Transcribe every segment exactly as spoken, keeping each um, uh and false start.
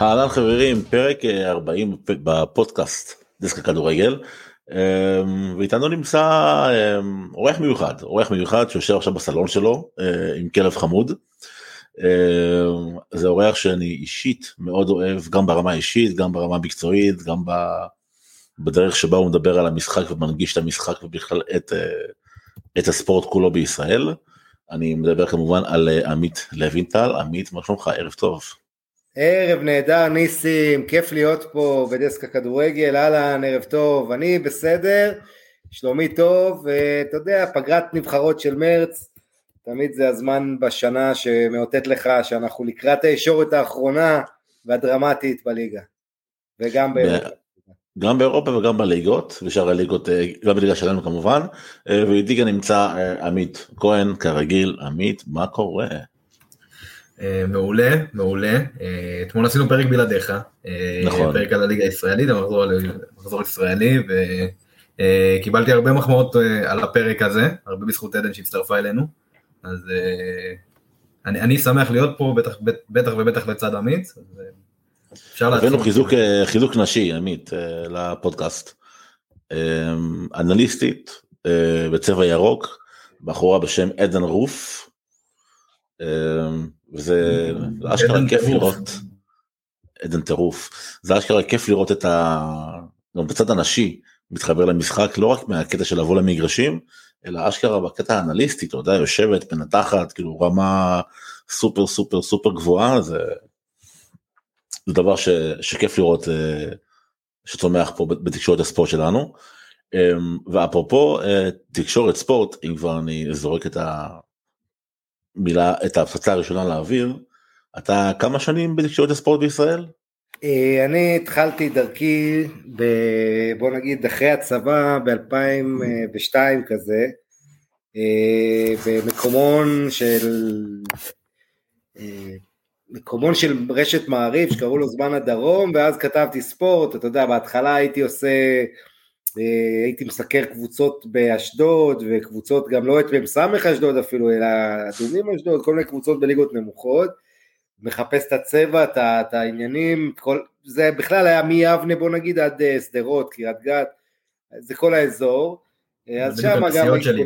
אהלן חברים, פרק ארבעים בפודקאסט דסק הכדורגל, ואיתנו נמצא אורח מיוחד, אורח מיוחד שיושב עכשיו בסלון שלו עם כלב חמוד. זה אורח שאני אישית מאוד אוהב, גם ברמה האישית, גם ברמה המקצועית, גם בדרך שבה הוא מדבר על המשחק ומנגיש את המשחק ובכלל את, את הספורט כולו בישראל. אני מדבר כמובן על עמית לוינטל. עמית, מה שלומך? ערב טוב. ערב נהדר ניסים, כיף להיות פה בדסק הכדורגל. אהלן, ערב טוב, אני בסדר, שלומי טוב, ואתה יודע, פגרת נבחרות של מרץ, תמיד זה הזמן בשנה שמאותת לך שאנחנו לקראת הישורת האחרונה והדרמטית בליגה, וגם באירופה. גם באירופה וגם בליגות, ושאר הליגות, גם בליגה שלנו כמובן, ואיתי גם נמצא עמית כהן, כרגיל. עמית, מה קורה? מעולה, מעולה. אתמול עשינו פרק בלעדיך, נכון. פרק על הליגה הישראלית, המחזור ישראלי, וקיבלתי הרבה מחמאות על הפרק הזה, הרבה בזכות עדן שהצטרפה אלינו, אז אני, אני שמח להיות פה, בטח, בטח ובטח לצד עמית. הבאנו חיזוק, חיזוק נשי, עמית, לפודקאסט. אנליסטית, בצבע ירוק, בחורה בשם עדן רוף, וזה אשכרה כיף לראות, עדן טירוף, זה אשכרה כיף לראות את ה... גם בצד הנשי מתחבר למשחק, לא רק מהקטע של לבוא למגרשים, אלא אשכרה בקטע האנליסטי, אתה יודע, יושבת, מנתחת, כאילו רמה סופר סופר סופר גבוהה, זה, זה דבר ש... שכיף לראות, שצומח פה בתקשורת הספורט שלנו. ואפרופו תקשורת ספורט, אם כבר אני זורק את ה... מילה, את ההפצצה הראשונה לאוויר, אתה כמה שנים בתקשורת הספורט בישראל? אני התחלתי דרכי, בוא נגיד אחרי הצבא, ב-אלפיים ושתיים כזה, במקומון של, מקומון של רשת מעריב, שקראו לו זמן הדרום, ואז כתבתי ספורט. אתה יודע, בהתחלה הייתי עושה, הייתי מסקר קבוצות באשדוד, וקבוצות גם לא את במסמך אשדוד אפילו, אלא אדומים אשדוד, כל מיני קבוצות בליגות נמוכות, מחפש את הצבע, את, את העניינים, כל, זה בכלל היה מיבנה בוא נגיד עד סדרות, קריית גת, זה כל האזור, אז שם גם, שלי,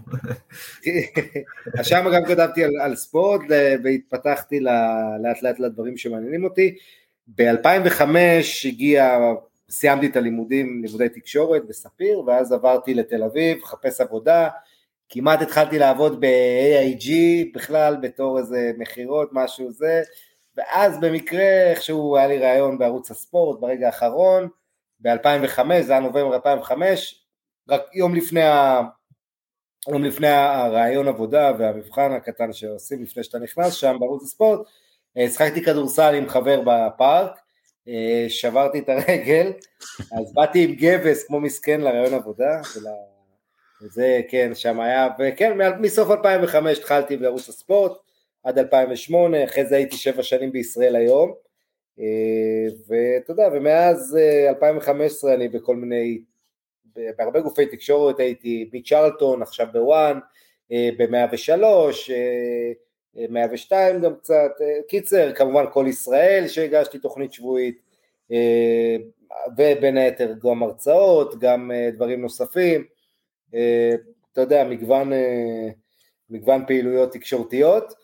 אז שם גם כתבתי על, על ספורט, והתפתחתי לאט לאט לדברים שמעניינים אותי. ב-אלפיים וחמש הגיע, סיימתי את הלימודים, לימודי תקשורת בספיר, ואז עברתי לתל אביב, חפש עבודה, כמעט התחלתי לעבוד ב-איי איי ג'י, בכלל בתור איזה מחירות, משהו זה, ואז במקרה, איכשהו היה לי רעיון בערוץ הספורט, ברגע האחרון, ב-אלפיים וחמש, זה היה נובמבר אלפיים וחמש, רק יום לפני, ה... יום לפני הרעיון עבודה, והמבחן הקטן שעושים לפני שאתה נכנס שם בערוץ הספורט, שחקתי כדורסל עם חבר בפארק, שברתי את הרגל, אז באתי עם גבס כמו מסכן לרעיון עבודה, וזה כן, שם היה, וכן, מסוף אלפיים וחמש התחלתי בערוץ הספורט, עד אלפיים ושמונה, אחרי זה הייתי שבע שנים בישראל היום, ואתה יודע, ומאז אלפיים וחמש עשרה אני בכל מיני, בהרבה גופי תקשורת, הייתי בצ'רלטון, עכשיו בוואן, ב-מאה ושלוש, מאה ושתיים גם קצת, קיצר, כמובן כל ישראל שהגשתי תוכנית שבועית, ובין היתר גם הרצאות, גם דברים נוספים, אתה יודע, מגוון, מגוון פעילויות תקשורתיות,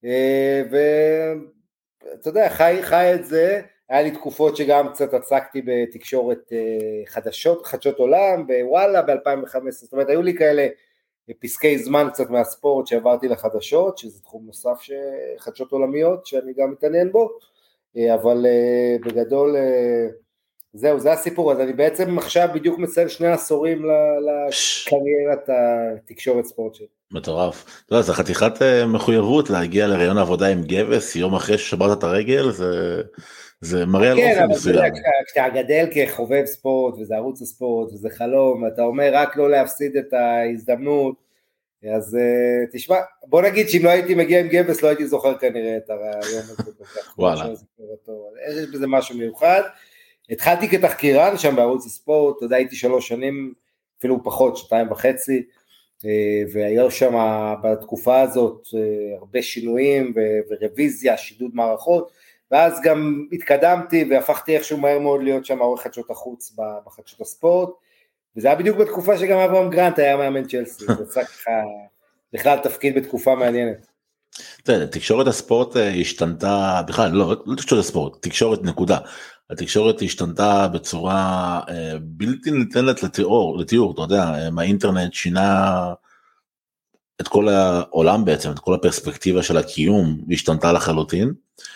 ואתה יודע, חי, חי את זה. היה לי תקופות שגם קצת עסקתי בתקשורת חדשות, חדשות עולם, בוואלה ב-אלפיים וחמש עשרה, זאת אומרת, היו לי כאלה פסקי זמן קצת מהספורט שעברתי לחדשות, שזה תחום נוסף חדשות עולמיות, שאני גם מתעניין בו, אבל בגדול, זהו, זה הסיפור. אז אני בעצם עכשיו בדיוק מציין שני עשורים לקריירת התקשורת ספורט שלי. מטורף. אתה יודע, זה חתיכת מחויבות להגיע לרעיון עבודה עם גבס, יום אחרי ששברת את הרגל, זה... זה מראה על אופן מסוים. כשאתה גדל כחובב ספורט, וזה ערוץ הספורט, וזה חלום, ואתה אומר רק לא להפסיד את ההזדמנות, אז תשמע, בוא נגיד שאם לא הייתי מגיע עם גבס, לא הייתי זוכר כנראה את הרעיון הזה. וואלה. יש בזה משהו מיוחד. התחלתי כתחקירן שם בערוץ הספורט, אתה יודע, הייתי שלוש שנים, אפילו פחות, שתיים וחצי, והיו שם בתקופה הזאת הרבה שינויים ורוויזיה, שידוד מערכות, ואז גם התקדמתי והפכתי איכשהו מהר מאוד להיות שם עורך חדשות החוץ בחדשות הספורט, וזה היה בדיוק בתקופה שגם אברהם גרנט היה מאמן צ'לסי, זה עשה ככה בכלל תפקיד בתקופה מעניינת. תקשורת הספורט השתנתה, בכלל לא, לא תקשורת הספורט, תקשורת נקודה, התקשורת השתנתה בצורה בלתי ניתנת לתיאור, לתיאור, אתה יודע, מהאינטרנט שינה את כל העולם בעצם, את כל הפרספקטיבה של הקיום, השתנתה לחלוטין,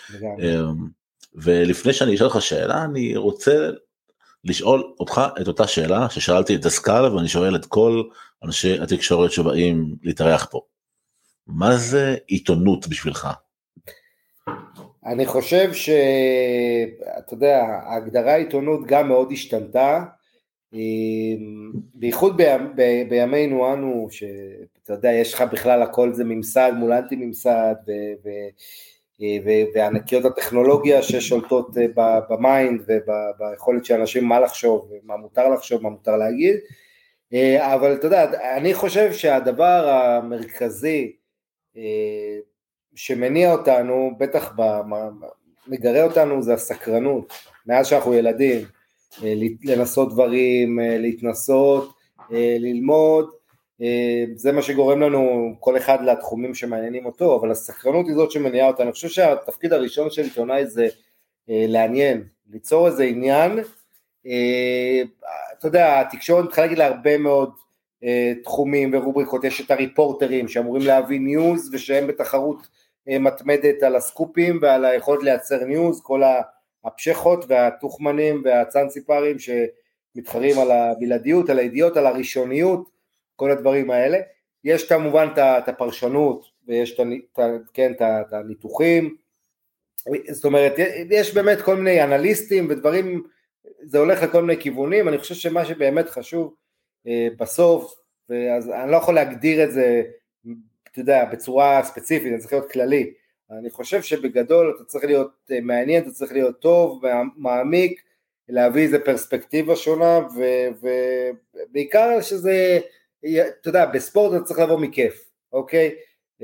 ולפני שאני אשאל לך שאלה, אני רוצה לשאול אותך את אותה שאלה ששאלתי את הסקאלה, ואני שואל את כל אנשי התקשורת שבאים להתארח פה. מה זה עיתונות בשבילך? אני חושב שאתה יודע, ההגדרה עיתונות גם מאוד השתנתה, בייחוד בימינו אנו, שאתה יודע, יש לך בכלל הכל זה ממסד מול אנטי ממסד, וענקיות הטכנולוגיה ששולטות במיינד וביכולת של אנשים מה לחשוב, מה מותר לחשוב, מה מותר להגיד, אבל אתה יודע, אני חושב שהדבר המרכזי שמניע אותנו, בטח מגרה אותנו, זה הסקרנות, מאז שאנחנו ילדים, לנסות דברים, להתנסות, ללמוד, זה מה שגורם לנו כל אחד לתחומים שמעניינים אותו, אבל הסקרנות היא זאת שמניעה אותנו. אני חושב שהתפקיד הראשון של עיתונאי זה לעניין, ליצור איזה עניין, אתה יודע, התקשורת מתחלקת להרבה מאוד תחומים ורובריקות, יש את הריפורטרים שאמורים להביא ניוז ושהם בתחרות מתמדת על הסקופים ועל היכולת לייצר ניוז, כל הפשחות והתוכמנים והצנציפרים שמתחרים על הבלעדיות, על הידיעות, על הראשוניות, כל הדברים האלה. יש כמובן את הפרשנות ויש את, כן, את הניתוחים, זאת אומרת יש באמת כל מיני אנליסטים ודברים, זה הולך לכל מיני כיוונים. אני חושב שמה שבאמת חשוב בסוף, אז אני לא יכול להגדיר את זה, אתה יודע, בצורה ספציפית, זה צריך להיות כללי. אני חושב שבגדול אתה צריך להיות מעניין, אתה צריך להיות טוב ומעמיק, להביא איזה פרספקטיבה שונה, ובעיקר שזה, אתה יודע, בספורט אתה צריך לבוא מכיף, אוקיי?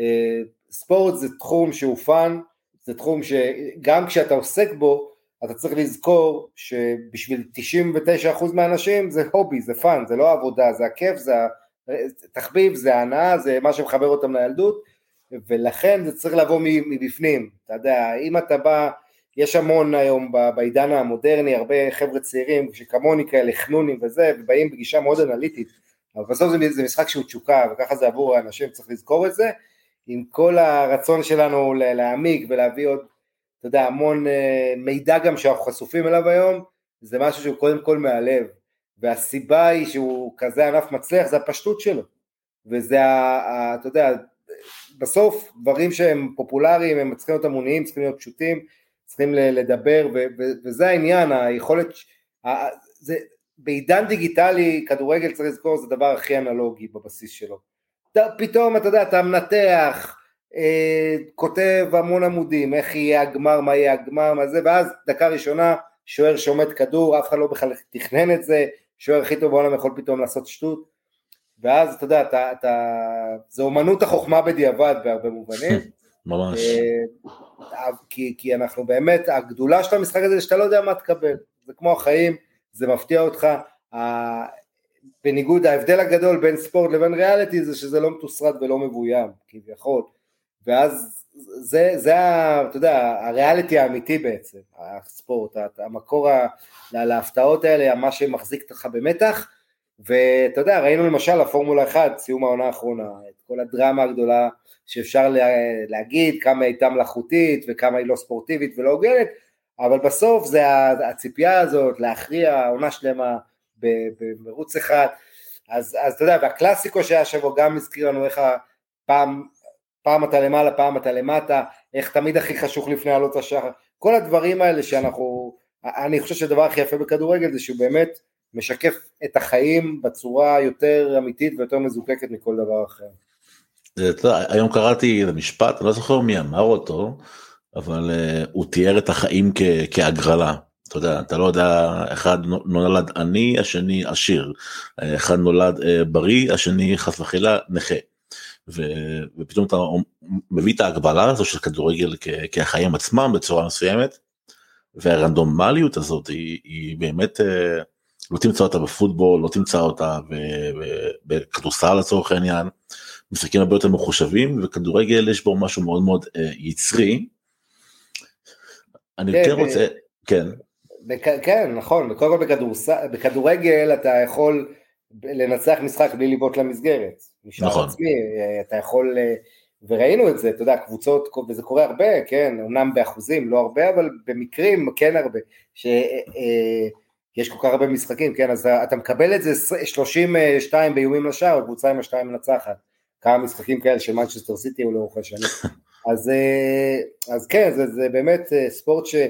ספורט זה תחום שהוא פן, זה תחום שגם כשאתה עוסק בו, אתה צריך לזכור שבשביל תשעים ותשעה אחוז מהאנשים זה הובי, זה פן, זה לא עבודה, זה הכיף, זה תחביב, זה הנאה, זה מה שמחבר אותם לילדות, ולכן זה צריך לבוא מבפנים. אתה יודע, אם אתה בא, יש המון היום בעידן המודרני, הרבה חבר'ה צעירים שכמוני כאלה, חנונים וזה, ובאים בגישה מאוד אנליטית, אבל בסוף זה, זה משחק שהוא תשוקה, וככה זה עבור האנשים, צריך לזכור את זה, עם כל הרצון שלנו להעמיק ולהביא עוד, אתה יודע, המון מידע גם שאנחנו חשופים אליו היום, זה משהו שהוא קודם כל מהלב, והסיבה היא שהוא כזה ענף מצליח, זה הפשטות שלו, וזה, ה, אתה יודע, בסוף דברים שהם פופולריים, הם צריכים להיות המוניים, צריכים להיות פשוטים, צריכים לדבר, ו, ו, וזה העניין, היכולת, זה, בעידן דיגיטלי, כדורגל צריך לזכור, זה הדבר הכי אנלוגי בבסיס שלו, פתאום אתה יודע, אתה מנתח, אה, כותב המון עמודים, איך יהיה הגמר, מה יהיה הגמר, מה זה, ואז דקה ראשונה, שוער שומט כדור, אף אחד לא בכלל תכנן את זה, שוער הכי טוב בעולם יכול פתאום לעשות שטות, ואז אתה יודע, אתה, אתה, זה אומנות החוכמה בדיעבד בהרבה מובנים, ממש. אה, כי, כי אנחנו באמת, הגדולה של המשחק הזה, שאתה לא יודע מה תקבל, זה כמו החיים, זה מפתיע אותך, ה... בניגוד, ההבדל הגדול בין ספורט לבין ריאליטי, זה שזה לא מתוסרט ולא מבוים, כביכול, ואז זה, זה, אתה יודע, הריאליטי האמיתי בעצם, הספורט, המקור להפתעות האלה, מה שמחזיק אותך במתח, ואתה יודע, ראינו למשל, הפורמולה אחת, סיום העונה האחרונה, את כל הדרמה הגדולה, שאפשר להגיד כמה הייתה מלאכותית, וכמה היא לא ספורטיבית ולא הוגנת, אבל בסוף זה הציפייה הזאת, להכריע עונה שלמה, במרוץ אחד, אז, אז אתה יודע, והקלאסיקו שהיה שבו גם הזכיר לנו איך פעם, פעם אתה למעלה, פעם אתה למטה, איך תמיד הכי חשוך לפני עלות השחר, כל הדברים האלה שאנחנו, אני חושב שהדבר הכי יפה בכדורגל זה שהוא באמת משקף את החיים בצורה יותר אמיתית ויותר מזוקקת מכל דבר אחר. היום קראתי משפט, אני לא זוכר מי אמר אותו, אבל הוא תיאר את החיים כהגרלה. אתה יודע, אתה לא יודע, אחד נולד עני, השני עשיר, אחד נולד בריא, השני חס וחלילה נכה, ו- ופתאום אתה מביא את ההגבלה הזו של כדורגל כ- כחיים עצמם בצורה מסוימת, והרנדומליות הזאת היא, היא באמת, לא תמצא אותה בפוטבול, לא תמצא אותה בכדורסל לצורך העניין, משחקים הרבה יותר מחושבים, וכדורגל יש בו משהו מאוד מאוד יצרי. אני כן רוצה, כן. כן, נכון, קודם כל בכדורגל אתה יכול לנצח משחק בלי לבעוט למסגרת. נכון. עצמי, אתה יכול, וראינו את זה, אתה יודע, קבוצות, וזה קורה הרבה, כן, אומנם באחוזים, לא הרבה, אבל במקרים כן הרבה, שיש כל כך הרבה משחקים, כן, אז אתה מקבל את זה שלושים ושתיים באיומים לשער, קבוצה עם השתיים מנצחת, כמה משחקים כאלה של מנצ'סטר סיטי או לאורך השנים, אז, אז כן, זה, זה באמת ספורט שהוא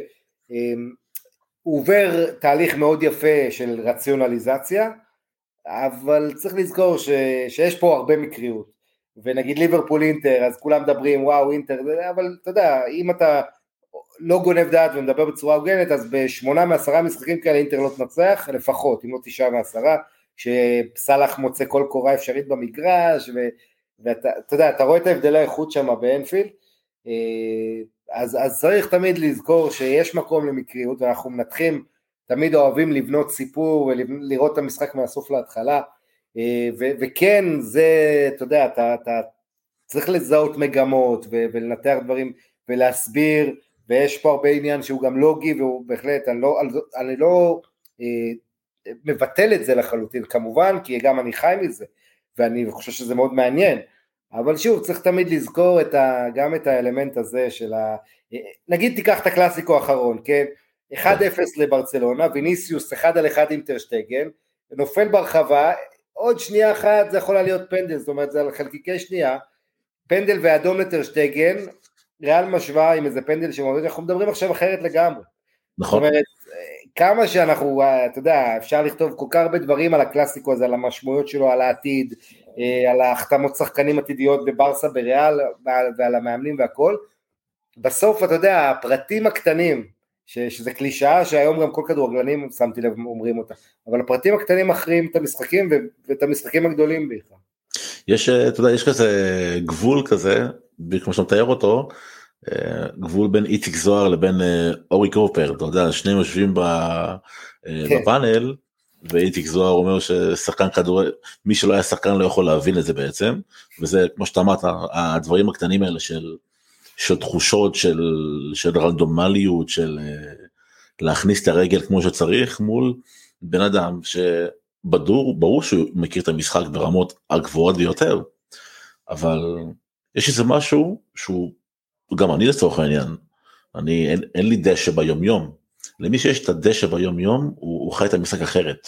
עובר תהליך מאוד יפה של רציונליזציה, אבל צריך לזכור ש, שיש פה הרבה מקריות, ונגיד ליברפול אינטר, אז כולם מדברים וואו אינטר, אבל אתה יודע, אם אתה לא גונב דעת ומדבר בצורה הוגנת, אז בשמונה מעשרה משחקים כאלה אינטר לא תנצח, לפחות, אם לא תשעה מעשרה, שסלח מוצא כל קורה אפשרית במגרש, ו, ואתה אתה יודע, אתה רואה את ההבדלי האיכות שם באנפילד, אז, אז צריך תמיד לזכור שיש מקום למקריות, ואנחנו מנתחים, תמיד אוהבים לבנות סיפור, ולראות את המשחק מהסוף להתחלה, ו- וכן, זה, אתה יודע, אתה, אתה צריך לזהות מגמות, ו- ולנתח דברים, ולהסביר, ויש פה הרבה עניין שהוא גם לוגי, והוא בהחלט, אני לא, אני לא אה, מבטל את זה לחלוטין, כמובן, כי גם אני חי מזה, ואני חושב שזה מאוד מעניין, אבל שוב, צריך תמיד לזכור את ה, גם את האלמנט הזה של ה... נגיד תיקח את הקלאסיקו האחרון, כן? אחד אפס לברצלונה, ויניסיוס אחד על אחד עם טרשטגן, נופל ברחבה, עוד שנייה אחת זה יכולה להיות פנדל, זאת אומרת זה על חלקיקי שנייה, פנדל ואדום לטרשטגן, ריאל משווה עם איזה פנדל שמובד, אנחנו מדברים עכשיו אחרת לגמרי. נכון. זאת אומרת, כמה שאנחנו, אתה יודע, אפשר לכתוב כל כך הרבה דברים על הקלאסיקו הזה, על המשמעויות שלו, על העתיד, על ההחתמות שחקנים עתידיות בברסה, בריאל, ועל המאמנים והכל, בסוף אתה יודע, הפרטים הקטנים, ש, שזה קלישאה שהיום גם כל כדורגלנים, שמתי לב, אומרים אותה, אבל הפרטים הקטנים מכריעים את המשחקים, ו, ואת המשחקים הגדולים בכלל. יש, אתה יודע, יש כזה גבול כזה, כמו שאתה מתאר אותו, גבול בין איציק זוהר לבין אורי קופר, אתה יודע, שניהם יושבים בפאנל, ואיציק זוהר אומר ששחקן כדורגל, מי שלא היה שחקן לא יכול להבין את זה בעצם, וזה כמו שאתה אמרת, הדברים הקטנים האלה של, של תחושות, של, של רנדומליות, של להכניס את הרגל כמו שצריך, מול בן אדם שבדור, ברור שהוא מכיר את המשחק ברמות הגבוהות ביותר, אבל יש איזה משהו שהוא, גם אני לצורך העניין, אני, אין, אין לי דשא ביום יום, למי שיש את הדשא ביום יום, הוא, הוא חי את המשחק אחרת.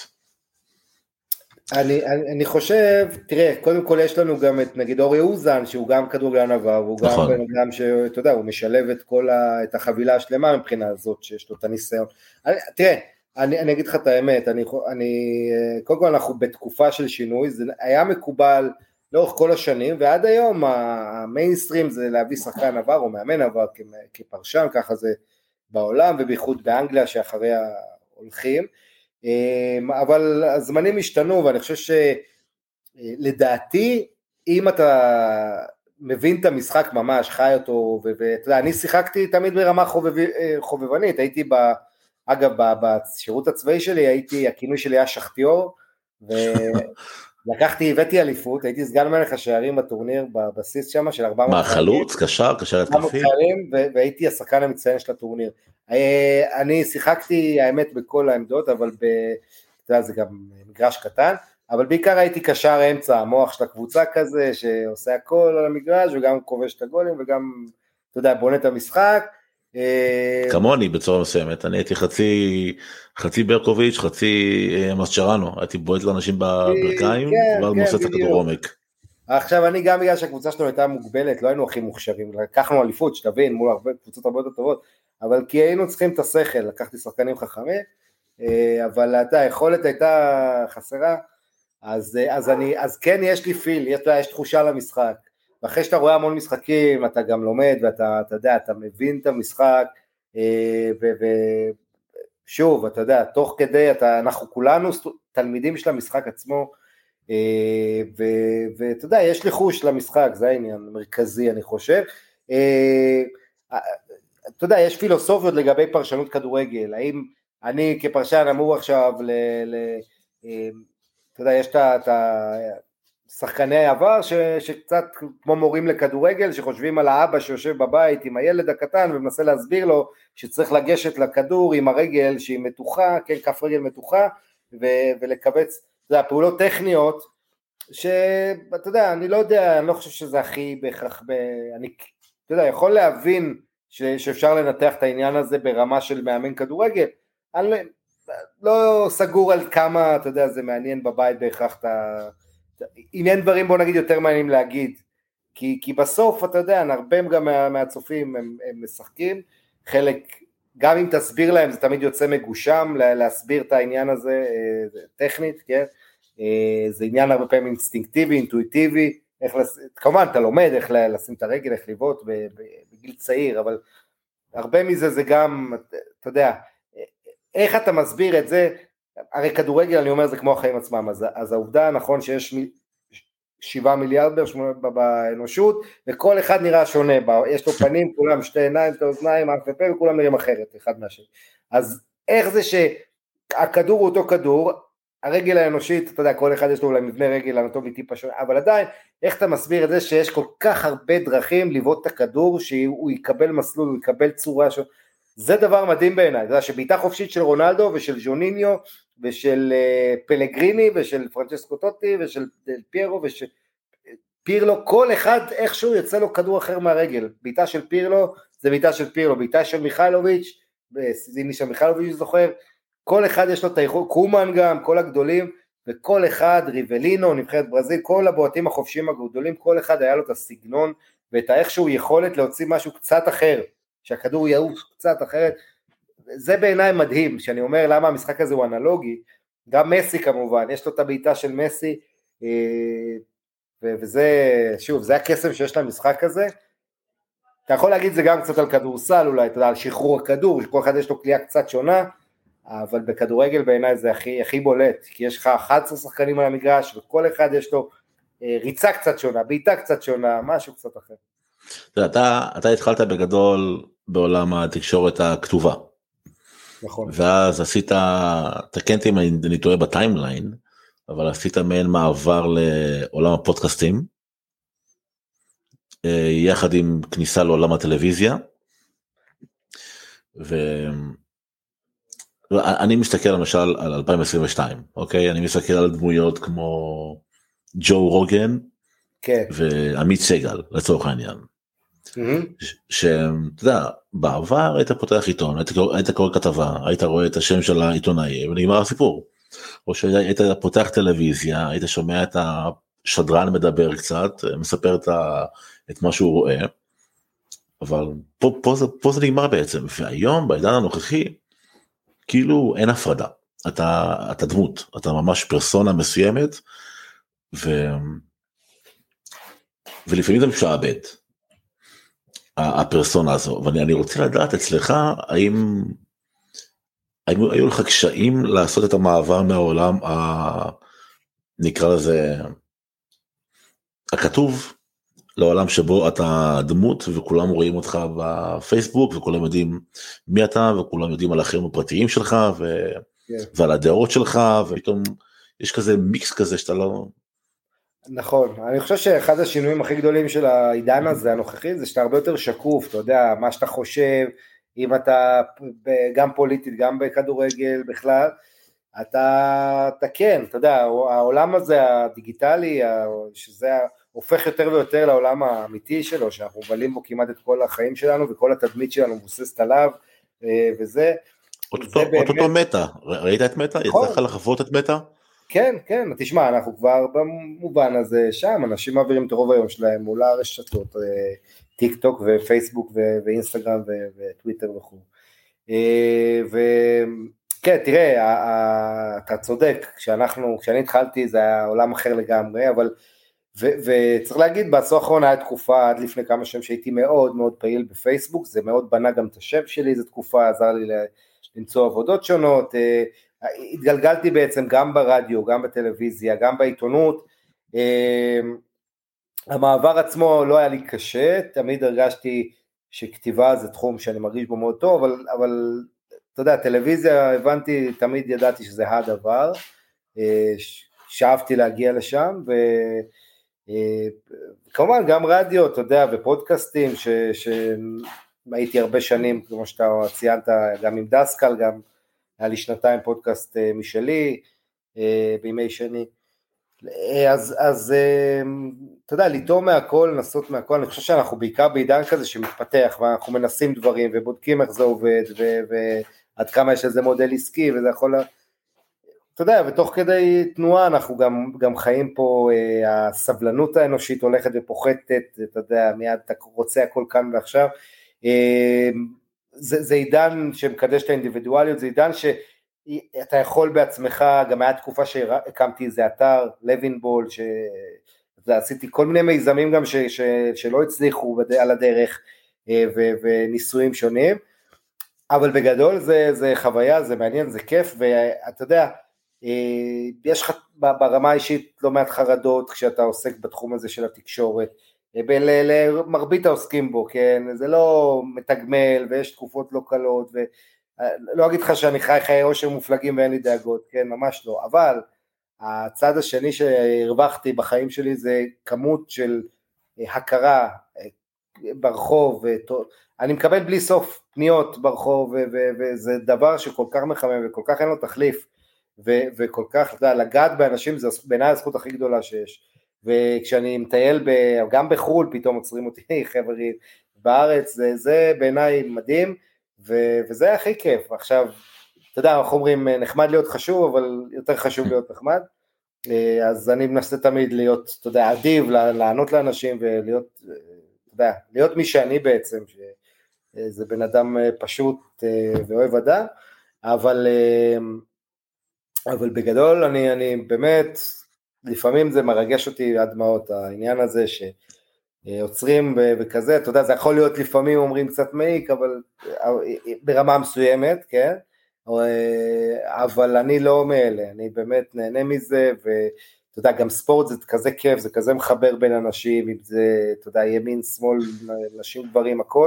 אני, אני, אני חושב, תראה, קודם כל יש לנו גם את נגיד אורי אוזן, שהוא גם כדורגלן עבר, והוא נכון. גם בן אדם שאתה יודע, הוא משלב את כל ה, את החבילה השלמה מבחינה הזאת, שיש לו את הניסיון. אני, תראה, אני, אני אגיד לך את האמת, אני, אני, קודם כל אנחנו בתקופה של שינוי, זה היה מקובל לאורך כל השנים, ועד היום המיינסטרים זה להביא שחקן עבר, או מאמן עבר כפרשן, ככה זה בעולם, ובייחוד באנגליה שאחריה הולכים, אבל הזמנים השתנו, ואני חושב שלדעתי, אם אתה מבין את המשחק ממש, חי אותו, ואתה יודע, אני שיחקתי תמיד ברמה חובבנית, הייתי, ב, אגב, בשירות הצבאי שלי, הייתי, הכינוי שלי היה שחטיור, ולקחתי, הבאתי אליפות, הייתי סגן מלך השערים בטורניר, בבסיס שם, של ארבע מאות. מה, חלוץ, קשר, קשר התקפי? והייתי השחקן המצטיין של הטורניר. אני שיחקתי, האמת, בכל העמדות, אבל ב... אתה יודע, זה גם מגרש קטן, אבל בעיקר הייתי קשר אמצע, המוח של הקבוצה כזה, שעושה הכל על המגרש, וגם כובש את הגולים, וגם, אתה יודע, בונה את המשחק. כמוני בצורה מסוימת, אני הייתי חצי, חצי ברקוביץ', חצי מסצ'רנו, הייתי בועט לאנשים בברכיים, אבל מוסס את הכדור עומק. עכשיו אני גם בגלל שהקבוצה שלנו הייתה מוגבלת, לא היינו הכי מוכשרים, לקחנו אליפות, שתבין, מול הרבה קבוצות הרבה יותר טובות, אבל כי היינו צריכים את השכל, לקחתי שחקנים חכמים, אבל היכולת הייתה חסרה, אז, אז, אני, אז כן יש לי פיל, יש, יש תחושה למשחק, ואחרי שאתה רואה המון משחקים, אתה גם לומד, ואתה אתה יודע, אתה מבין את המשחק, ושוב, אתה יודע, תוך כדי, אתה, אנחנו כולנו תלמידים של המשחק עצמו, ואתה יודע, יש לי חוש למשחק, זה העניין מרכזי אני חושב. אתה יודע, יש פילוסופיות לגבי פרשנות כדורגל, האם אני כפרשן אמור עכשיו, אתה יודע, יש את השחקני העבר שקצת כמו מורים לכדורגל, שחושבים על האבא שיושב בבית עם הילד הקטן ומנסה להסביר לו שצריך לגשת לכדור עם הרגל שהיא מתוחה, כן, כף רגל מתוחה, ולקבץ, זה הפעולות טכניות, שאתה יודע, אני לא יודע, אני לא חושב שזה הכי בהכרח, אני, אתה יודע, יכול להבין שאפשר לנתח את העניין הזה ברמה של מאמן כדורגל, אני לא סגור על כמה, אתה יודע, זה מעניין בבית בהכרח, אם אין דברים בוא נגיד יותר מעניינים להגיד, כי, כי בסוף אתה יודע, הרבה גם מה, מהצופים הם, הם משחקים, חלק, גם אם תסביר להם זה תמיד יוצא מגושם, להסביר את העניין הזה טכנית, כן? זה עניין הרבה פעמים אינסטינקטיבי, אינטואיטיבי, איך לס... כמובן אתה לומד איך לשים את הרגל, איך לבעוט בגיל צעיר, אבל הרבה מזה זה גם, אתה יודע, איך אתה מסביר את זה, הרי כדורגל אני אומר זה כמו החיים עצמם, אז, אז העובדה נכון שיש שבעה מיליארד באנושות, וכל אחד נראה שונה, יש לו פנים, כולם שתי עיניים, שתי אוזניים, אף ופה, וכולם נראים אחרת, אחד מהשני, אז איך זה שהכדור הוא אותו כדור, הרגל האנושית, אתה יודע, כל אחד יש לו אולי מבנה רגל אנטומי טיפה שונה, אבל עדיין, איך אתה מסביר את זה שיש כל כך הרבה דרכים לבעוט את הכדור, שהוא יקבל מסלול, הוא יקבל צורה שונה, זה דבר מדהים בעיניי, זה שבעיטה חופשית של רונלדו ושל ז'וניניו ושל פלגריני ושל פרנצ'סקו טוטי ושל דל פיירו ושל פירלו, כל אחד איכשהו יוצא לו כדור אחר מהרגל, בעיטה של פירלו זה בעיטה של פירלו, בעיטה של מיכאלוביץ', זיני של מיכאלוביץ' זוכר, כל אחד יש לו את היכולת, קומן גם, כל הגדולים, וכל אחד, ריבלינו, נבחרת ברזיל, כל הבועטים החופשיים הגדולים, כל אחד היה לו את הסגנון ואת האיכשהו יכולת להוציא משהו קצת אחר, שהכדור יעוף קצת אחרת, זה בעיניי מדהים, שאני אומר למה המשחק הזה הוא אנלוגי, גם מסי כמובן, יש לו את הבעיטה של מסי, וזה, שוב, זה הקסם שיש למשחק הזה, אתה יכול להגיד זה גם קצת על כדורסל אולי, אתה יודע, על שחרור הכדור, שכל אחד יש לו כלייה קצת שונה, אבל בכדורגל בעיניי זה הכי, הכי בולט, כי יש לך אחת עשרה שחקנים על המגרש, וכל אחד יש לו ריצה קצת שונה, בעיטה קצת שונה, משהו קצת אחר. אתה, אתה התחלת בגדול בעולם התקשורת הכתובה. נכון. ואז עשית, תקנתי אם אני טועה בטיימליין, אבל עשית מעין מעבר לעולם הפודקאסטים, יחד עם כניסה לעולם הטלוויזיה, ואני מסתכל למשל על אלפיים עשרים ושתיים, אוקיי? אני מסתכל על דמויות כמו ג'ו רוגן, כן. ועמית סגל, לצורך העניין. שאתה יודע, בעבר היית פותח עיתון, היית קורא כתבה, היית רואה את השם של העיתונאי ונגמר הסיפור, או שהיית פותח טלוויזיה, היית שומע את השדרן מדבר קצת, מספר את מה שהוא רואה, אבל פה, פה, זה, פה זה נגמר בעצם, והיום בעידן הנוכחי כאילו אין הפרדה, אתה, אתה דמות, אתה ממש פרסונה מסוימת, ו... ולפעמים זה משעבד הפרסונה הזו, ואני רוצה לדעת אצלך, האם, האם היו לך קשיים לעשות את המעבר מהעולם, ה, נקרא לזה, הכתוב, לעולם שבו אתה דמות, וכולם רואים אותך בפייסבוק, וכולם יודעים מי אתה, וכולם יודעים על החיים הפרטיים שלך, ו, yeah. ועל הדעות שלך, ופתאום יש כזה מיקס כזה שאתה לא... נכון, אני חושב שאחד השינויים הכי גדולים של העידן הזה הנוכחי, זה שאתה הרבה יותר שקוף, אתה יודע, מה שאתה חושב, אם אתה גם פוליטית, גם בכדורגל בכלל, אתה, אתה כן, אתה יודע, העולם הזה הדיגיטלי, שזה הופך יותר ויותר לעולם האמיתי שלו, שאנחנו מבלים בו כמעט את כל החיים שלנו, וכל התדמית שלנו מבוססת עליו, וזה... אותו מטה, ראית את מטה? יצא לך לחוות את מטה? כן, כן, תשמע, אנחנו כבר במובן הזה שם, אנשים מעבירים את רוב היום שלהם מול הרשתות, טיק טוק ופייסבוק ואינסטגרם וטוויטר וכו'. וכן, תראה, אתה צודק, כשאנחנו, כשאני התחלתי זה היה עולם אחר לגמרי, אבל, וצריך להגיד, בעשור האחרון היה תקופה, עד לפני כמה שנים שהייתי מאוד מאוד פעיל בפייסבוק, זה מאוד בנה גם את השם שלי, זו תקופה, עזר לי למצוא עבודות שונות, התגלגלתי בעצם גם ברדיו, גם בטלוויזיה, גם בעיתונות, המעבר עצמו לא היה לי קשה, תמיד הרגשתי שכתיבה זה תחום שאני מרגיש בו מאוד טוב, אבל, אבל אתה יודע, טלוויזיה הבנתי, תמיד ידעתי שזה הדבר, שאפתי להגיע לשם, וכמובן גם רדיו, אתה יודע, ופודקאסטים, שהייתי הרבה שנים, כמו שאתה ציינת, גם עם דסקל, גם היה לי שנתיים פודקאסט משלי, בימי שני, אז, אז אתה יודע, לטעום מהכל, לנסות מהכל, אני חושב שאנחנו בעיקר בעידן כזה שמתפתח, ואנחנו מנסים דברים, ובודקים איך זה עובד, ו, ועד כמה יש איזה מודל עסקי, וזה יכול, אתה יודע, ותוך כדי תנועה, אנחנו גם, גם חיים פה, הסבלנות האנושית הולכת ופוחתת, אתה יודע, מיד אתה רוצה הכל כאן ועכשיו, זה, זה עידן שמקדש את האינדיבידואליות, זה עידן ש... אתה יכול בעצמך, גם היה תקופה שהקמתי איזה אתר, לוינבול, שעשיתי כל מיני מיזמים גם ש, ש, שלא הצליחו על הדרך, ו, וניסויים שונים, אבל בגדול זה, זה חוויה, זה מעניין, זה כיף, ואתה יודע, יש לך ברמה האישית לא מעט חרדות, כשאתה עוסק בתחום הזה של התקשורת, למרבית העוסקים בו, כן, זה לא מתגמל, ויש תקופות לא קלות, ו... לא אגיד לך שאני חי חיי אושר מופלגים ואין לי דאגות, כן, ממש לא, אבל הצד השני שהרווחתי בחיים שלי זה כמות של הכרה ברחוב, אני מקבל בלי סוף פניות ברחוב, וזה דבר שכל כך מחמם וכל כך אין לו תחליף, וכל כך, אתה יודע, לגעת באנשים זה בעיניי הזכות הכי גדולה שיש, וכשאני מטייל גם בחול פתאום עוצרים אותי חברים, בארץ זה, זה בעיניי מדהים, ו- וזה הכי כיף. עכשיו, אתה יודע, אנחנו אומרים, נחמד להיות חשוב, אבל יותר חשוב להיות נחמד, אז אני מנסה תמיד להיות, אתה יודע, עדיב, לענות לאנשים, ולהיות, אתה יודע, להיות מי שאני בעצם, שזה בן אדם פשוט ואוהב אדם, אבל, אבל בגדול, אני, אני באמת, לפעמים זה מרגש אותי עד דמעות, העניין הזה ש... עוצרים וכזה, אתה יודע, זה יכול להיות לפעמים אומרים קצת מעיק, אבל ברמה מסוימת, כן, אבל אני לא מאלה, אני באמת נהנה מזה, ואתה יודע, גם ספורט זה כזה כיף, זה כזה מחבר בין אנשים, אם זה, אתה יודע, ימין, שמאל, נשים, גברים, הכל,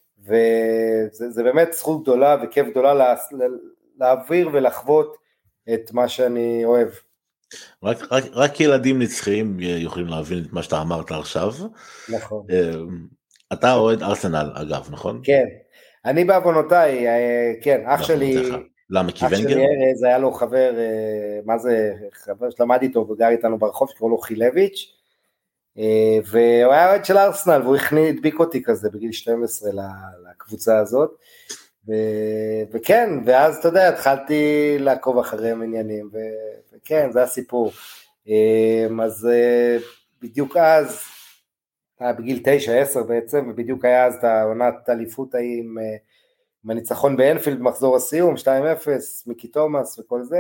וזה זה באמת זכות גדולה וכיף גדולה לה, להעביר ולחוות את מה שאני אוהב. רק, רק, רק ילדים נצחיים יכולים להבין את מה שאתה אמרת עכשיו. נכון. אתה אוהד ארסנל אגב, נכון? כן, אני בעוונותיי, כן, אח שלי, למה אח שלי ארז, היה לו חבר, מה זה, חבר שלמד איתו וגר איתנו ברחוב, שקראו לו חילביץ', והוא היה אוהד של ארסנל, והוא הדביק אותי כזה בגיל שתים עשרה לקבוצה הזאת, וכן, ואז אתה יודע, התחלתי לעקוב אחריהם עניינים, וכן, זה הסיפור. אז בדיוק אז, בגיל תשע עשר בעצם, ובדיוק היה אז את העונת האליפות ההיא עם, עם הניצחון באנפילד, מחזור הסיום, שתיים אפס, מיקי תומאס וכל זה.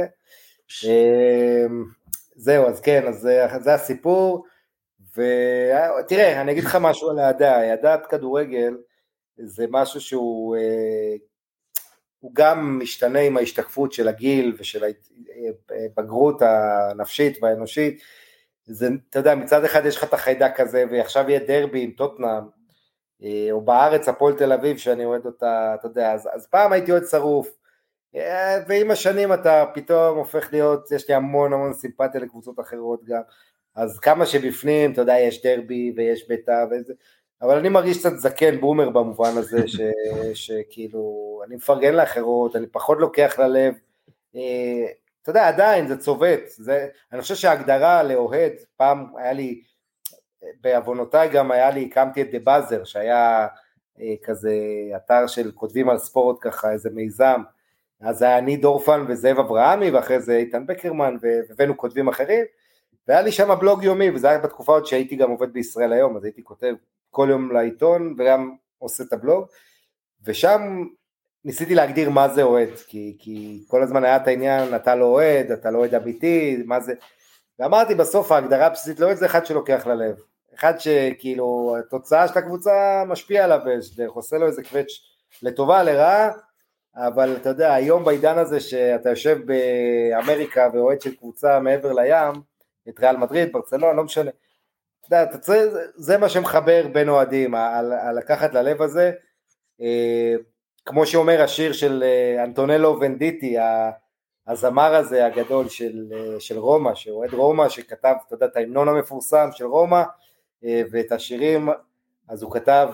זהו, אז כן, אז זה, זה הסיפור, ותראה, אני אגיד לך משהו על העדה, העדת כדורגל, זה משהו שהוא הוא גם משתנה עם ההשתקפות של הגיל ושל הבגרות הנפשית והאנושית, זה, אתה יודע, מצד אחד יש לך את החיידק כזה, ועכשיו יהיה דרבי עם טוטנהאם, או בארץ הפועל תל אביב שאני אוהד אותה, אתה יודע, אז, אז פעם הייתי אוהד שרוף, ועם השנים אתה פתאום הופך להיות, יש לי המון המון סימפתיה לקבוצות אחרות גם, אז כמה שבפנים, אתה יודע, יש דרבי ויש ביתה וזה, אבל אני מרגיש קצת זקן בומר במובן הזה, ש, שכאילו, אני מפרגן לאחרות, אני פחות לוקח ללב, אתה יודע, עדיין זה צובט, זה, אני חושב שההגדרה לאוהד, פעם היה לי, בעוונותיי גם היה לי, הקמתי את The Buzzer, שהיה כזה אתר של כותבים על ספורט ככה, איזה מיזם, אז היה אני דורפן וזאב אברהמי, ואחרי זה איתן בקרמן, והבאנו כותבים אחרים, והיה לי שם בלוג יומי, וזה היה בתקופה עוד שהייתי גם עובד בישראל היום, אז הייתי כותב כל יום לעיתון, וגם עושה את הבלוג, ושם ניסיתי להגדיר מה זה אוהד, כי, כי כל הזמן היה את העניין, אתה לא אוהד, אתה לא אוהד אמיתי, מה זה, ואמרתי בסוף ההגדרה הבסיסית, לא אוהד זה אחד שלוקח ללב, אחד שכאילו התוצאה של הקבוצה משפיעה עליו, דרך עושה לו איזה קווץ' לטובה, לרעה, אבל אתה יודע, היום בעידן הזה שאתה יושב באמריקה ואוהד של קבוצה מעבר לים, את ריאל מדריד, ברצלונה, לא משנה, אתה יודע, אתה צריך, זה מה שמחבר בין אוהדים, על, על לקחת ללב הזה, כמו שאומר השיר של אנטונלו ונדיטי, הזמר הזה הגדול של, של רומא, שאוהד רומא, שכתב, אתה יודע, את ההמנון המפורסם של רומא, ואת השירים, אז הוא כתב,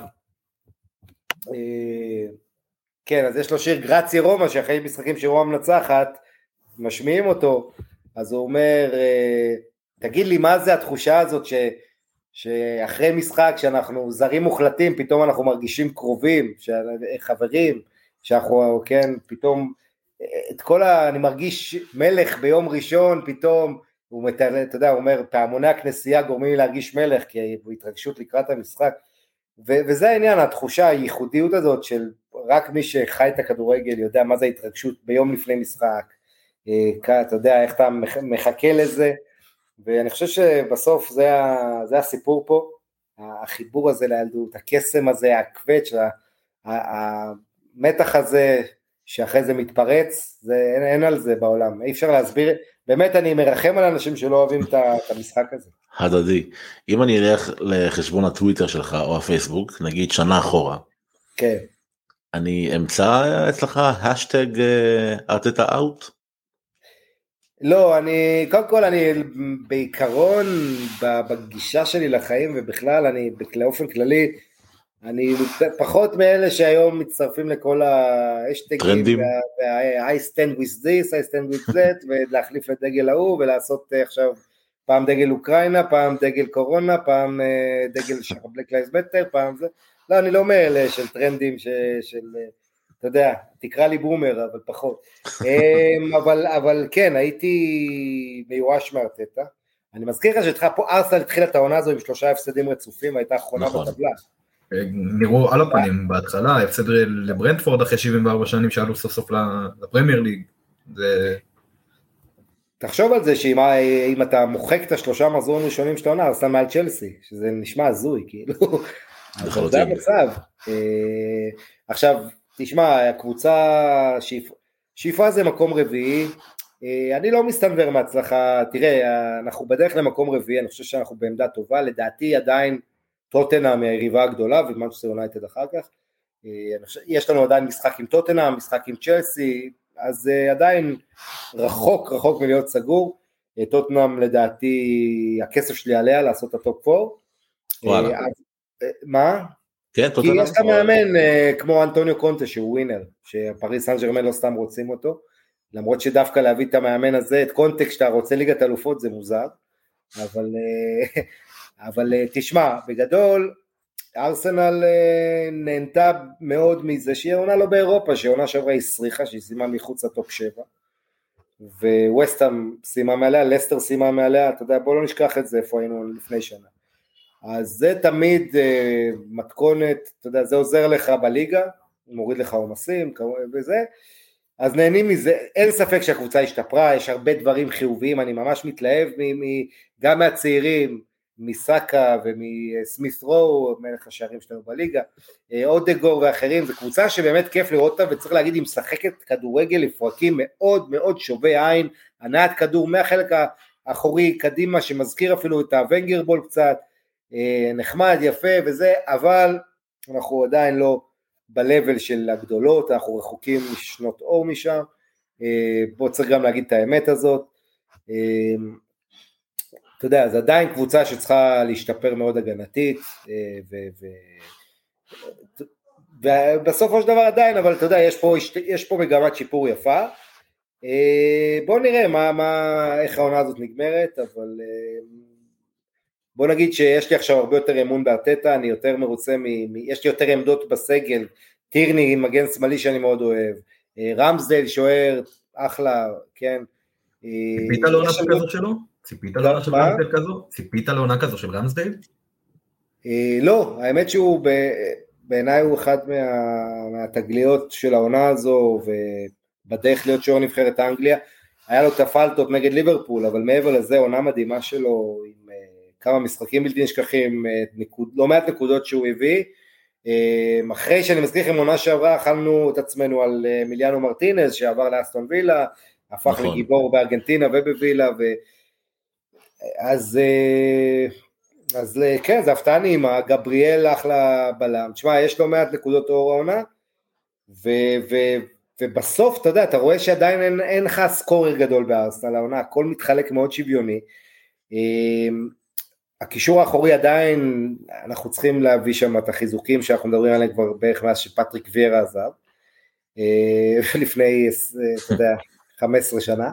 כן, אז יש לו שיר גרצי רומא, שאחרי משחקים שרומא מנצחת, משמיעים אותו, אז הוא אומר, תגיד לי מה זה התחושה הזאת, ש, שאחרי משחק, שאנחנו זרים מוחלטים, פתאום אנחנו מרגישים קרובים, חברים, שאנחנו, כן, פתאום, את כל ה... אני מרגיש מלך ביום ראשון, פתאום, הוא מתאר, אתה יודע, הוא אומר, פעמוני הכנסייה גורמים לי להרגיש מלך, כי הוא התרגשות לקראת המשחק, ו- וזה העניין, התחושה, הייחודיות הזאת, של רק מי שחי את הכדורגל, יודע מה זה התרגשות ביום לפני משחק, אתה יודע, איך אתה מחכה לזה, ואני חושב שבסוף זה, ה- זה הסיפור פה, החיבור הזה לילדות, הקסם הזה, הכבד של המתח הזה, שאחרי זה מתפרץ, זה, אין, אין על זה בעולם, אי אפשר להסביר, באמת אני מרחם על אנשים שלא אוהבים את, את המשחק הזה. הדדי, אם אני אלך לחשבון הטוויטר שלך או הפייסבוק, נגיד שנה אחורה, כן. אני אמצא אצלך השטג ארטטה אאוט? לא, אני, קודם כל אני בעיקרון, בגישה שלי לחיים ובכלל, אני באופן כללי, אני פחות מאלה שהיום מצטרפים לכל ההשטגים, וה-I stand with this, I stand with that, ולהחליף את דגל ההוא, ולעשות עכשיו פעם דגל אוקראינה, פעם דגל קורונה, פעם דגל של Black Lives Matter, פעם זה, לא, אני לא מאלה של טרנדים, של, אתה יודע, תקרא לי בומר, אבל פחות. אבל, אבל כן, הייתי מיואש מארטטה, אני מזכיר לך שאתך פה ארסנל התחילה את העונה הזו עם שלושה הפסדים רצופים, הייתה אחרונה בטבלה. נראו על הפנים בהתחלה, הפסד לברנטפורד אחרי שבעים וארבע שנים שעלו סוף סוף לפרמייר ליג. תחשוב על זה שאם אתה מוחק את השלושה מחזורים ראשונים שאתה עונה, עושה מעל צ'לסי, שזה נשמע הזוי, כאילו, זה המצב. עכשיו, תשמע, הקבוצה, שאיפה זה מקום רביעי, אני לא מסתנבר מהצלחה, תראה, אנחנו בדרך למקום רביעי, אני חושב שאנחנו בעמדה טובה, לדעתי עדיין, טוטנהאם מהיריבה הגדולה, ומנצ'סטר יונייטד אחר כך, יש לנו עדיין משחק עם טוטנהאם, משחק עם צ'לסי, אז עדיין רחוק רחוק מלהיות סגור, טוטנהאם לדעתי, הכסף שלי עליה לעשות את הטופ פור, מה? כן, טוטנהאם. כי יש גם מאמן כמו אנטוניו קונטה שהוא ווינר, שפריס סן ז'רמן לא סתם רוצים אותו, למרות שדווקא להביא את המאמן הזה, את קונטה כשאתה רוצה ליגת אלופות זה מוזר, אבל... אבל תשמע, בגדול, ארסנל נהנתה מאוד מזה שהיא עונה לא באירופה, שהיא עונה שעברה היא סריחה, שהיא סיימה מחוץ לטופ שבע, וווסטהאם סיימה מעליה, לסטר סיימה מעליה, אתה יודע, בוא לא נשכח את זה, איפה היינו לפני שנה. אז זה תמיד מתכונת, אתה יודע, זה עוזר לך בליגה, מוריד לך עומסים, וזה, אז נהנים מזה, אין ספק שהקבוצה השתפרה, יש הרבה דברים חיוביים, אני ממש מתלהב גם מהצעירים, מסאקה ומסמית רו, מלך השערים שלנו בליגה, אודגור ואחרים, זו קבוצה שבאמת כיף לראות אותה, וצריך להגיד, היא משחקת כדורגל לפרקים מאוד מאוד שובה עין, הנעת כדור מהחלק האחורי קדימה, שמזכיר אפילו את הוונגרבול קצת, נחמד, יפה וזה, אבל אנחנו עדיין לא בלבל של הגדולות, אנחנו רחוקים משנות אור משם, בוא צריך גם להגיד את האמת הזאת, אתה יודע, זה עדיין קבוצה שצריכה להשתפר מאוד הגנתית, ובסופו של דבר עדיין, אבל אתה יודע, יש פה, יש פה מגמת שיפור יפה, בואו נראה מה, מה, איך העונה הזאת נגמרת, אבל בוא נגיד שיש לי עכשיו הרבה יותר אמון בארטטה, אני יותר מרוצה, מ, יש לי יותר עמדות בסגל, טירני מגן שמאלי שאני מאוד אוהב, רמסדייל שוער, אחלה, כן. ציפית לעונה כזו שלו? ציפית לעונה של רמסדייל כזו? ציפית לעונה כזו של רמסדייל? לא, האמת שהוא בעיניי הוא אחד מהתגליות של העונה הזו, ובדרך להיות שוער נבחרת אנגליה, היה לו תפלטות נגד ליברפול, אבל מעבר לזה עונה מדהימה שלו, עם כמה משחקים בלתי נשכחים, לא מעט נקודות שהוא הביא, אחרי שאני מזכיר לכם עונה שעברה, אכלנו את עצמנו על מיליאנו מרטינז, שעבר לאסטון וילה, הפך נכון. לגיבור בארגנטינה ובווילה, ו... אז, אז כן, זה הפתעה נעימה, גבריאל אחלה בלם, תשמע, יש לו מעט נקודות אור העונה, ו... ו... ובסוף, אתה יודע, אתה רואה שעדיין אין, אין לך סקורר גדול בארסנל, העונה, הכל מתחלק מאוד שוויוני, הקישור האחורי עדיין, אנחנו צריכים להביא שם את החיזוקים שאנחנו מדברים עליהם כבר בערך מאז שפטריק וירה עזב, לפני, אתה יודע, חמש עשרה שנה,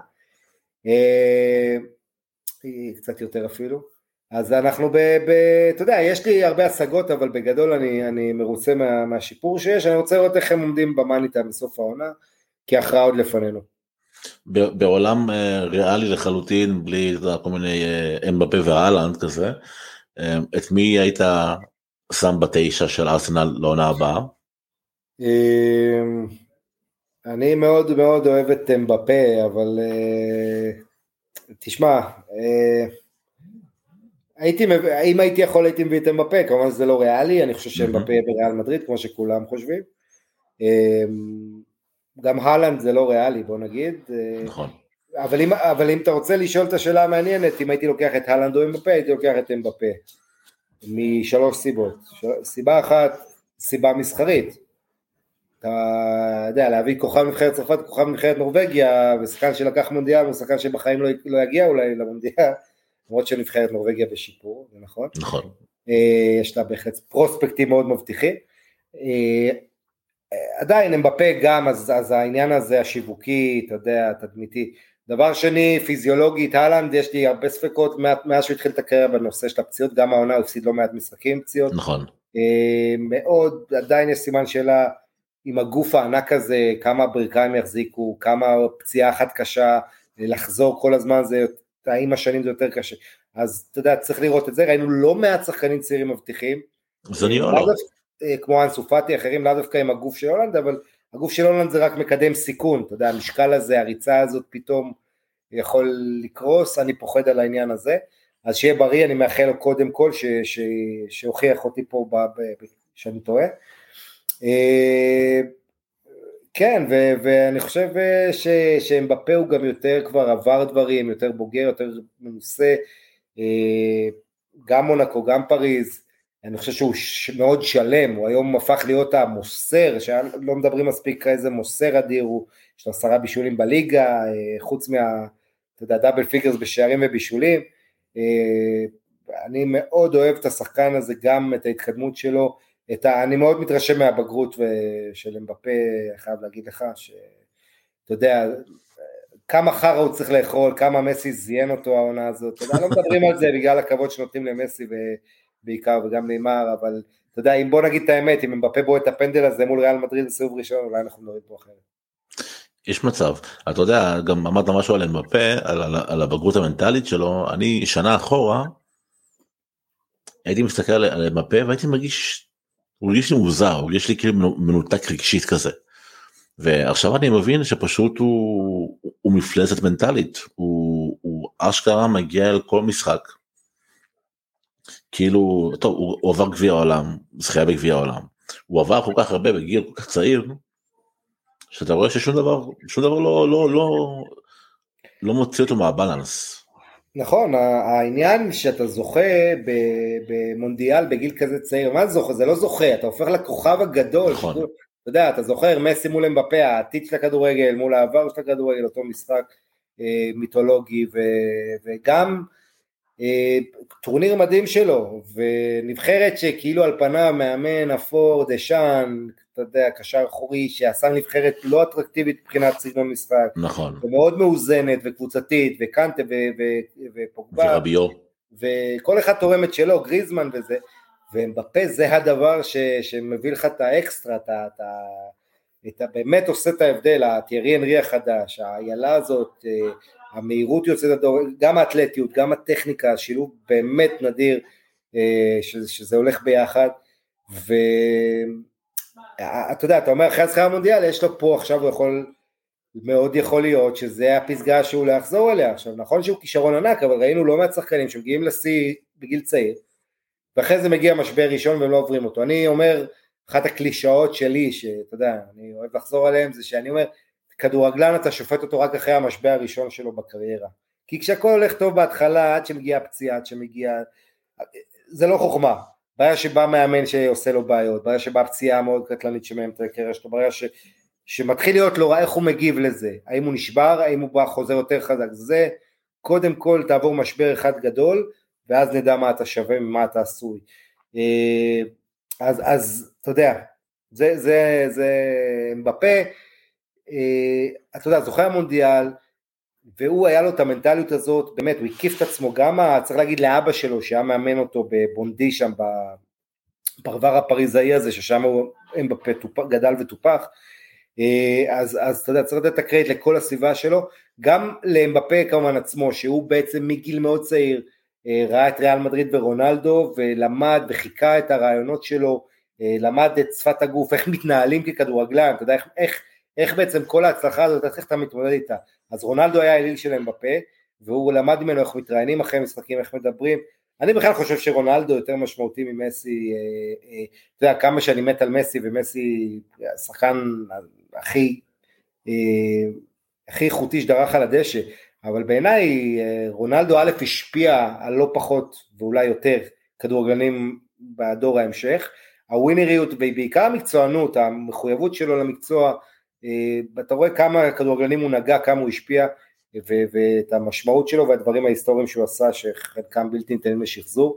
קצת יותר אפילו, אז אנחנו, ב, ב, אתה יודע, יש לי הרבה השגות, אבל בגדול אני, אני מרוצה מה, מהשיפור שיש, אני רוצה לראות איך הם עומדים במאניטה בסוף העונה, כי הכרעה עוד לפנינו. בעולם ריאלי לחלוטין, בלי כל מיני אמבפה והאלנד כזה, את מי היית שם בתשע של ארסנל לעונה הבאה? אני מאוד מאוד אוהב את אמבפה, אבל תשמע, הייתי, אם הייתי יכול הייתי מביא את אמבפה, כמובן זה לא ריאלי, אני חושב שאמבפה יהיה בריאל מדריד, כמו שכולם חושבים, גם הלנד זה לא ריאלי, בוא נגיד. נכון. אבל אם, אבל אם אתה רוצה לשאול את השאלה המעניינת, אם הייתי לוקח את הלנד או אמבפה, הייתי לוקח את אמבפה. משלוש סיבות. סיבה אחת, סיבה מסחרית. אתה יודע, להביא כוכב נבחרת צרפת, כוכב נבחרת נורווגיה, ושחקן שלקח מונדיאל, הוא שחקן שבחיים לא, לא יגיע אולי למונדיאל, למרות שנבחרת נורווגיה בשיפור, זה נכון? נכון. יש לה בהחלט פרוספקטים מאוד מבטיחים. עדיין אמבפה גם, אז, אז העניין הזה השיווקי, אתה יודע, תדמיתי. דבר שני, פיזיולוגית, הלנד, יש לי הרבה ספקות מאז שהוא התחיל את הקריירה בנושא של הפציעות, גם העונה הוא הפסיד לא מעט משחקים פציעות. נכון. מאוד, עדיין יש סימן שאלה עם הגוף הענק הזה, כמה ברכיים יחזיקו, כמה פציעה אחת קשה, לחזור כל הזמן, זה, עם השנים זה יותר קשה. אז אתה יודע, צריך לראות את זה, ראינו לא מעט שחקנים צעירים מבטיחים. זה נראה לא. כמו אנסו פאטי, אחרים לא דווקא עם הגוף של הולנד, אבל הגוף של הולנד זה רק מקדם סיכון, אתה יודע, המשקל הזה, הריצה הזאת פתאום יכול לקרוס, אני פוחד על העניין הזה, אז שיהיה בריא, אני מאחל לו קודם כל, ש, ש, שהוכיח אותי פה ב, ב, ב, שאני טועה. כן, ו, ואני חושב ש, שאמבפה הוא גם יותר כבר עבר דברים, יותר בוגר, יותר מנוסה, גם מונקו, גם פריז, אני חושב שהוא מאוד שלם, הוא היום הפך להיות המוסר, שלא מדברים מספיק איזה מוסר אדיר, הוא יש לו עשרה בישולים בליגה, חוץ מה, אתה יודע, דאבל פיגרס בשערים ובישולים, אני מאוד אוהב את השחקן הזה, גם את ההתקדמות שלו, את ה, אני מאוד מתרשם מהבגרות של אמבפה, חייב להגיד לך, שאתה יודע, כמה חרה הוא צריך לאכול, כמה מסי זיין אותו העונה הזאת, אתה יודע, לא מדברים על זה בגלל הכבוד שנותנים למסי ו... בעיקר וגם נאמר, אבל אתה יודע, אם בוא נגיד את האמת, אם אמבפה בו את הפנדל הזה מול ריאל מדריד בסיבוב ראשון, אולי אנחנו נוריד פה אחרת. יש מצב, אתה יודע, גם אמרת משהו על אמבפה, על, על, על הבגרות המנטלית שלו, אני שנה אחורה, הייתי מסתכל על אמבפה, והייתי מרגיש, הוא הרגיש לי מוזר, הוא הרגיש לי כאילו מנותק רגשית כזה, ועכשיו אני מבין שפשוט הוא, הוא מפלצת מנטלית, הוא, הוא אשכרה מגיע אל כל משחק, כאילו, טוב, הוא, הוא עבר גביע העולם, זכייה בגביע העולם, הוא עבר כל כך הרבה בגיל כל כך צעיר, שאתה רואה ששום דבר, שום דבר לא, לא, לא, לא מוציא אותו מהבלנס. נכון, העניין שאתה זוכה במונדיאל בגיל כזה צעיר, מה זה זוכה? זה לא זוכה, אתה הופך לכוכב הגדול, נכון. אתה יודע, אתה זוכר, מסי מול אמבפה, העתיד של הכדורגל, מול העבר של הכדורגל, אותו משחק מיתולוגי, וגם, טורניר מדהים שלו, ונבחרת שכאילו על פניו מאמן אפור, דשן, אתה יודע, קשר אחורי, שעשה נבחרת לא אטרקטיבית מבחינת סגנון משחק, נכון. ומאוד מאוזנת וקבוצתית, וקנטה ופוגבה, ורביו, וכל אחד תורם את שלו, גריזמן וזה, ובפה זה הדבר ש, שמביא לך את האקסטרה, אתה, אתה, אתה באמת עושה את ההבדל, התיירי אנרי החדש, האיילה הזאת, המהירות יוצאת הדור, גם האתלטיות, גם הטכניקה, השילוב באמת נדיר, שזה, שזה הולך ביחד, ואתה יודע, אתה אומר אחרי הזכייה המונדיאל, יש לו פה עכשיו, הוא יכול, מאוד יכול להיות, שזה הפסגה שהוא לא יחזור אליה, עכשיו נכון שהוא כישרון ענק, אבל ראינו לא מעט שחקנים שמגיעים לשיא בגיל צעיר, ואחרי זה מגיע משבר ראשון והם לא עוברים אותו, אני אומר, אחת הקלישאות שלי, שאתה יודע, אני אוהב לחזור עליהם, זה שאני אומר, כדורגלן אתה שופט אותו רק אחרי המשבר הראשון שלו בקריירה, כי כשהכל הולך טוב בהתחלה, עד שמגיעה פציעה, עד שמגיעה, זה לא חוכמה, בעיה שבא מאמן שעושה לו בעיות, בעיה שבא פציעה מאוד קטלנית שמהם את הקריירה שלו, בעיה ש... שמתחיל להיות לא רע, איך הוא מגיב לזה, האם הוא נשבר, האם הוא בא חוזר יותר חזק, זה קודם כל תעבור משבר אחד גדול, ואז נדע מה אתה שווה ומה אתה עשוי, אז, אז אתה יודע, זה, זה, זה מבפה, אתה יודע, זוכה המונדיאל, והוא היה לו את המנטליות הזאת, באמת, הוא הקיף את עצמו, גם צריך להגיד לאבא שלו, שהיה מאמן אותו בבונדי שם, בפרבר הפריזאי הזה, ששם הוא מבפה גדל וטופח, אז, אז אתה יודע, צריך לתת את הקרדיט לכל הסביבה שלו, גם למבפה כמובן עצמו, שהוא בעצם מגיל מאוד צעיר, ראה את ריאל מדריד ורונלדו, ולמד וחיכה את הרעיונות שלו, למד את שפת הגוף, איך מתנהלים ככדורגלן, אתה יודע, איך, איך, איך בעצם כל ההצלחה הזאת, איך אתה מתמודד איתה, אז רונלדו היה אליל שלהם בפה, והוא למד ממנו איך מתראיינים אחרי משחקים, איך מדברים, אני בכלל חושב שרונלדו יותר משמעותי ממסי, אתה יודע, כמה שאני מת על מסי, ומסי השחקן הכי, הכי איכותי שדרך על הדשא, אבל בעיניי רונלדו א' השפיע על לא פחות, ואולי יותר, כדורגלנים בדור ההמשך, הווינריות ובעיקר המקצוענות, המחויבות שלו למקצוע, אתה רואה כמה כדורגלנים הוא נגע, כמה הוא השפיע, ואת המשמעות שלו והדברים ההיסטוריים שהוא עשה, שחלקם בלתי ניתנים לשחזור,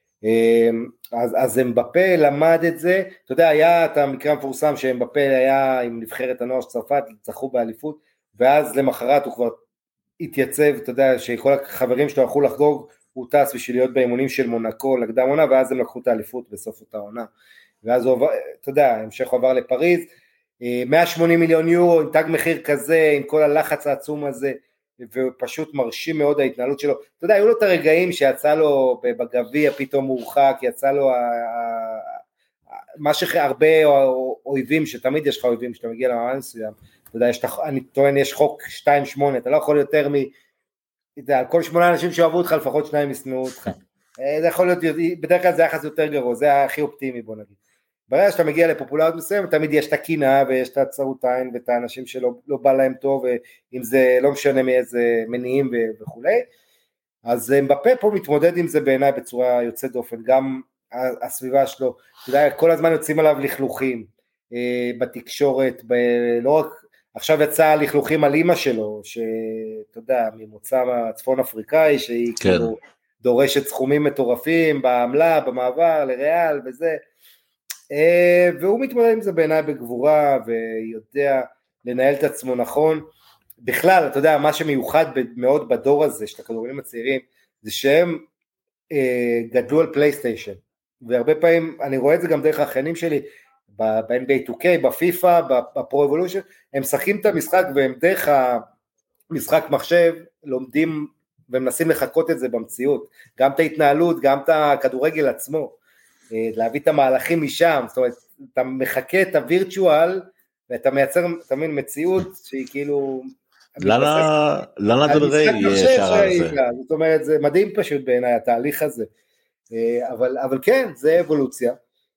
אז, אז אמבפה למד את זה, אתה יודע, היה את המקרה המפורסם שאמבפה היה עם נבחרת הנוער של צרפת, זכו באליפות, ואז למחרת הוא כבר התייצב, אתה יודע, שכל החברים שלו הלכו לחגוג, הוא טס בשביל להיות באימונים של מונקו לקדם עונה, ואז הם לקחו את האליפות בסוף אותה עונה, ואז הוא עבר, אתה יודע, המשך הוא עבר לפריז, מאה ושמונים מיליון יורו, עם תג מחיר כזה, עם כל הלחץ העצום הזה, ופשוט מרשים מאוד ההתנהלות שלו, אתה יודע, היו לו את הרגעים שיצא לו בגביע, פתאום מורחק, יצא לו מה שהרבה אויבים, שתמיד יש לך אויבים, שאתה מגיע למעמד מסוים, אתה יודע, אני טוען, יש חוק שתיים שמונה, אתה לא יכול יותר מ... על כל שמונה אנשים שאוהבו אותך, לפחות שניים ישנאו אותך, זה יכול להיות, בדרך כלל זה יחס יותר גרוע, זה הכי אופטימי, בוא נגיד. ברגע שאתה מגיע לפופולריות מסוים, תמיד יש את הקינה, ויש את הצרות עין, ואת האנשים שלא לא בא להם טוב, ואם זה לא משנה מאיזה מניעים וכו'. אז אמבפה פה מתמודד עם זה בעיניי בצורה יוצאת דופן, גם הסביבה שלו, אתה יודע, כל הזמן יוצאים עליו לכלוכים, בתקשורת, ב... לא רק, עכשיו יצא לכלוכים על אמא שלו, שאתה יודע, ממוצא הצפון אפריקאי, שהיא כן. כאילו דורשת סכומים מטורפים, בעמלה, במעבר, לריאל וזה, והוא מתמודד עם זה בעיניי בגבורה, ויודע לנהל את עצמו נכון, בכלל, אתה יודע, מה שמיוחד מאוד בדור הזה, של הכדורגלנים הצעירים, זה שהם גדלו על פלייסטיישן, והרבה פעמים, אני רואה את זה גם דרך האחיינים שלי, ב-אן בי איי טו קיי, בפיפה, בפרו אבולושן, הם משחקים את המשחק, והם דרך המשחק מחשב, לומדים, ומנסים לחכות את זה במציאות, גם את ההתנהלות, גם את הכדורגל עצמו, להביא את המהלכים משם, זאת אומרת, אתה מחכה את הווירטואל, ואתה מייצר, אתה מבין, מציאות שהיא כאילו... לנה דל ריי ישר על זה. זאת אומרת, זה מדהים פשוט בעיניי, התהליך הזה. אבל, אבל כן, זה אבולוציה.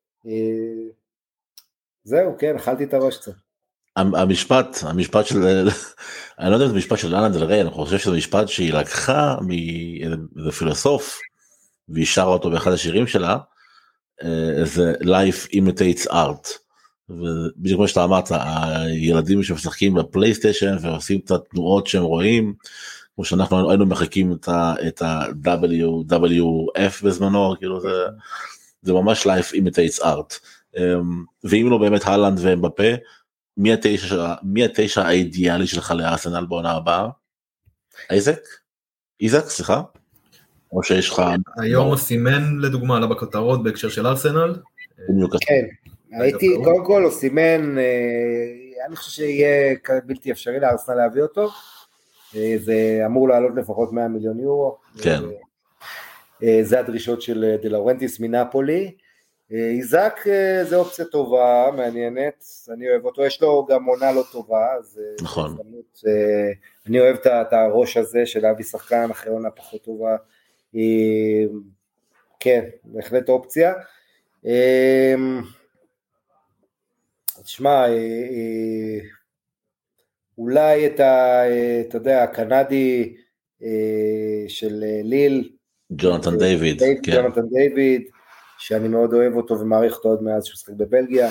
זהו, כן, אכלתי את הראש קצת. המשפט, המשפט של, אני לא יודע אם זה משפט של לנה דל ריי, אני חושב שזה משפט שהיא לקחה מאיזה פילוסוף, והיא שרה אותו באחד השירים שלה, זה life imitates art, ובדיוק כמו שאתה אמרת, הילדים שמשחקים בפלייסטיישן ועושים את התנועות שהם רואים, כמו שאנחנו היינו מחכים את ה-דאבליו דאבליו אף בזמנו, כאילו זה, זה ממש life imitates art, ואם לא באמת הלנד ואמבפה, מי התשע, מי התשע האידיאלי שלך לארסנל בעונה הבאה? אייזק? איזק, סליחה? או שיש לך... היום אוסימן לדוגמה עלה בכותרות בהקשר של ארסנל. כן, הייתי, קודם כל אוסימן, אני חושב שיהיה בלתי אפשרי לארסנל להביא אותו, זה אמור לעלות לפחות מאה מיליון יורו. כן. זה הדרישות של דה לאורנטיס מנאפולי. איזק זה אופציה טובה, מעניינת, אני אוהב אותו, יש לו גם עונה לא טובה, אז נכון. אני אוהב את הראש הזה של להביא שחקן אחרי עונה פחות טובה, כן, בהחלט אופציה. תשמע, אולי את ה, אתה יודע, הקנדי של ליל, ג'ונתן דיוויד, כן. ג'ונתן דיוויד, שאני מאוד אוהב אותו ומעריך אותו עוד מאז שהוא שחק בבלגיה,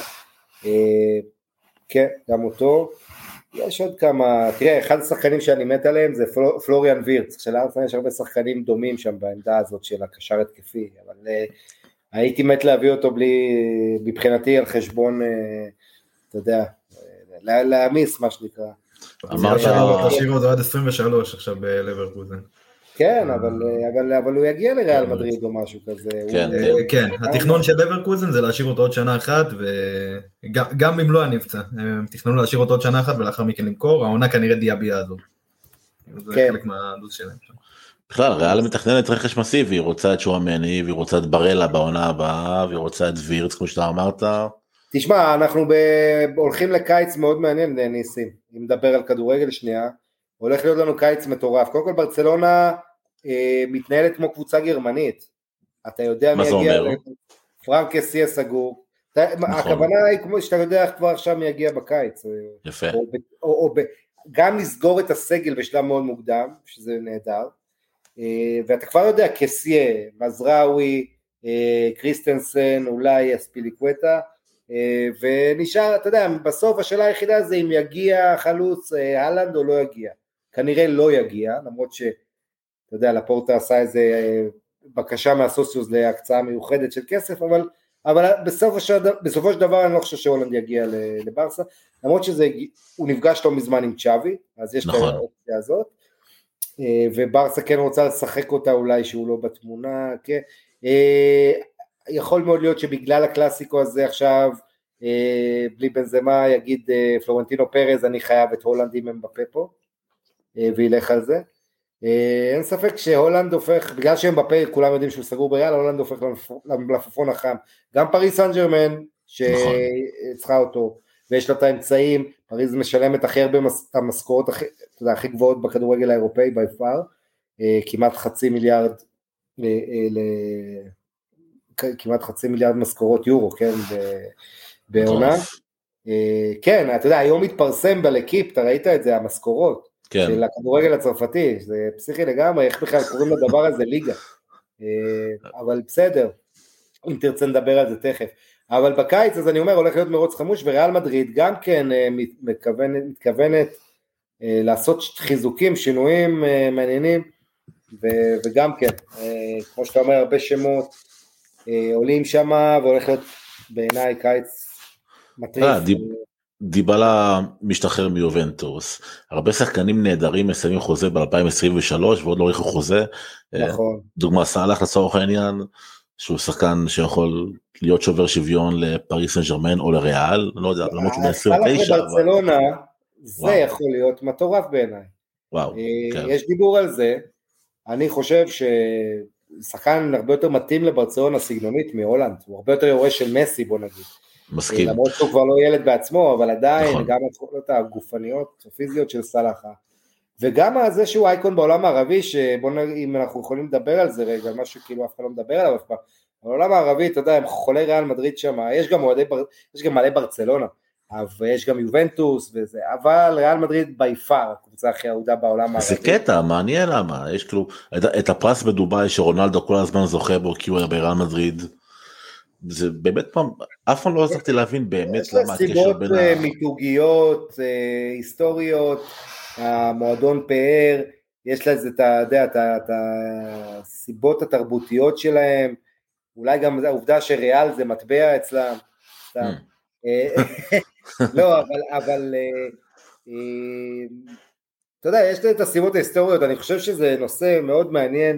כן, גם אותו. יש עוד כמה, תראה, אחד השחקנים שאני מת עליהם זה פלוריאן וירץ, שלארסנל יש הרבה שחקנים דומים שם בעמדה הזאת של הקשר התקפי, אבל הייתי מת להביא אותו בלי, מבחינתי על חשבון, אתה יודע, להמיס מה שנקרא. אמרת תשאיר אותו עד עשרים ושלוש עכשיו בלברקוזן. כן, אבל, אבל, אבל הוא יגיע לריאל מדריד או משהו כזה. כן, הוא... כן, התכנון של לברקוזן זה להשאיר אותו עוד שנה אחת, וגם אם לא הנפצע, הם תכננו להשאיר אותו עוד שנה אחת ולאחר מכן למכור, העונה כנראה דיאביה הזו. זה חלק מהלו"ז שלהם. בכלל, ריאל מתכננת רכש מסיבי, היא רוצה את שואמני, והיא רוצה את ברלה בעונה הבאה, והיא רוצה את וירץ, כמו שאתה אמרת. תשמע, אנחנו ב... הולכים לקיץ מאוד מעניין, ניסים, אם נדבר על כדורגל שנייה, הולך להיות לנו קיץ מטורף. קודם כל ברצלונה אה, מתנהלת כמו קבוצה גרמנית. אתה יודע מי יגיע? פרנק קסיה סגור. נכון. הכוונה היא כמו שאתה יודע כבר עכשיו מי יגיע בקיץ. יפה. או, או, או, או, גם לסגור את הסגל בשלב מאוד מוקדם, שזה נהדר. אה, ואתה כבר יודע, קסיה, מזראוי, אה, קריסטנסן, אולי אספיליקווטה, אה, ונשאר, אתה יודע, בסוף השאלה היחידה זה אם יגיע חלוץ אה, הלנד או לא יגיע. כנראה לא יגיע, למרות שאתה יודע, לפורטה עשה איזה בקשה מהסוציוס להקצאה מיוחדת של כסף, אבל, אבל בסוף השד, בסופו של דבר אני לא חושב שהולנד יגיע לברסה, למרות שהוא נפגש לא מזמן עם צ'אבי, אז יש נכון. את האופציה הזאת, וברסה כן רוצה לשחק אותה אולי שהוא לא בתמונה, כן. יכול מאוד להיות שבגלל הקלאסיקו הזה עכשיו, בלי בנזמה יגיד פלורנטינו פרז, אני חייב את הולנד עם אמבפה פה, וילך על זה. אין ספק שהולנד הופך, בגלל שהם בפה כולם יודעים שהוא סגור בריאל, הולנד הופך למלפפון החם. גם פריז סן ז'רמן שצריכה אותו, ויש לה את האמצעים, פריז משלמת הכי הרבה המשכורות הכי גבוהות בכדורגל האירופאי ביפר, כמעט חצי מיליארד כמעט חצי מיליארד משכורות יורו, כן, בעונה. כן, אתה יודע, היום התפרסם בלקיפ, אתה ראית את זה, המשכורות. כן. של הכדורגל הצרפתי, זה פסיכי לגמרי, איך בכלל קוראים לדבר הזה ליגה, אבל בסדר, אם תרצה נדבר על זה תכף, אבל בקיץ, אז אני אומר, הולך להיות מרוץ חמוש, וריאל מדריד גם כן מתכוונת, מתכוונת לעשות חיזוקים, שינויים מעניינים, וגם כן, כמו שאתה אומר, הרבה שמות עולים שם, והולך להיות בעיניי קיץ מטריף. דיבלה משתחרר מיובנטוס, הרבה שחקנים נהדרים מסיימים חוזה ב-אלפיים עשרים ושלוש ועוד לא ריחו חוזה, נכון. דוגמה סאלח לצורך העניין, שהוא שחקן שיכול להיות שובר שוויון לפריס סן ז'רמן או לריאל, לא יודע, למרות שהוא ב-עשרים ותשע. סאלח לברצלונה, זה יכול להיות מטורף בעיניי. וואו. יש דיבור על זה, אני חושב ששחקן הרבה יותר מתאים לברצלונה סגנונית מהולנד, הוא הרבה יותר יורש של מסי בוא נגיד. מסכים. למרות שהוא כבר לא ילד בעצמו, אבל עדיין, נכון. גם התחולות הגופניות, הפיזיות של סלאחה, וגם זה שהוא אייקון בעולם הערבי, שבוא נגיד, אם אנחנו יכולים לדבר על זה רגע, משהו כאילו אף אחד לא מדבר עליו אף פעם, בעולם הערבי, אתה יודע, הם חולי ריאל מדריד שם, יש גם מועדי, יש גם מלא ברצלונה, ויש גם יובנטוס וזה, אבל ריאל מדריד ביפר, הקבוצה הכי אהודה בעולם הערבי. זה קטע, מעניין למה, יש כאילו, את הפרס בדובאי שרונלדו כל הזמן זוכה בו, כי הוא היה בריאל מדריד, זה באמת פעם, אף פעם לא עזרתי להבין באמת למה הקשר בין ה... יש לה סיבות מיתוגיות, היסטוריות, המועדון פאר, יש לה את, אתה יודע, את הסיבות התרבותיות שלהם, אולי גם העובדה שריאל זה מטבע אצלם, לא, אבל, אבל, אתה יודע, יש לה את הסיבות ההיסטוריות, אני חושב שזה נושא מאוד מעניין,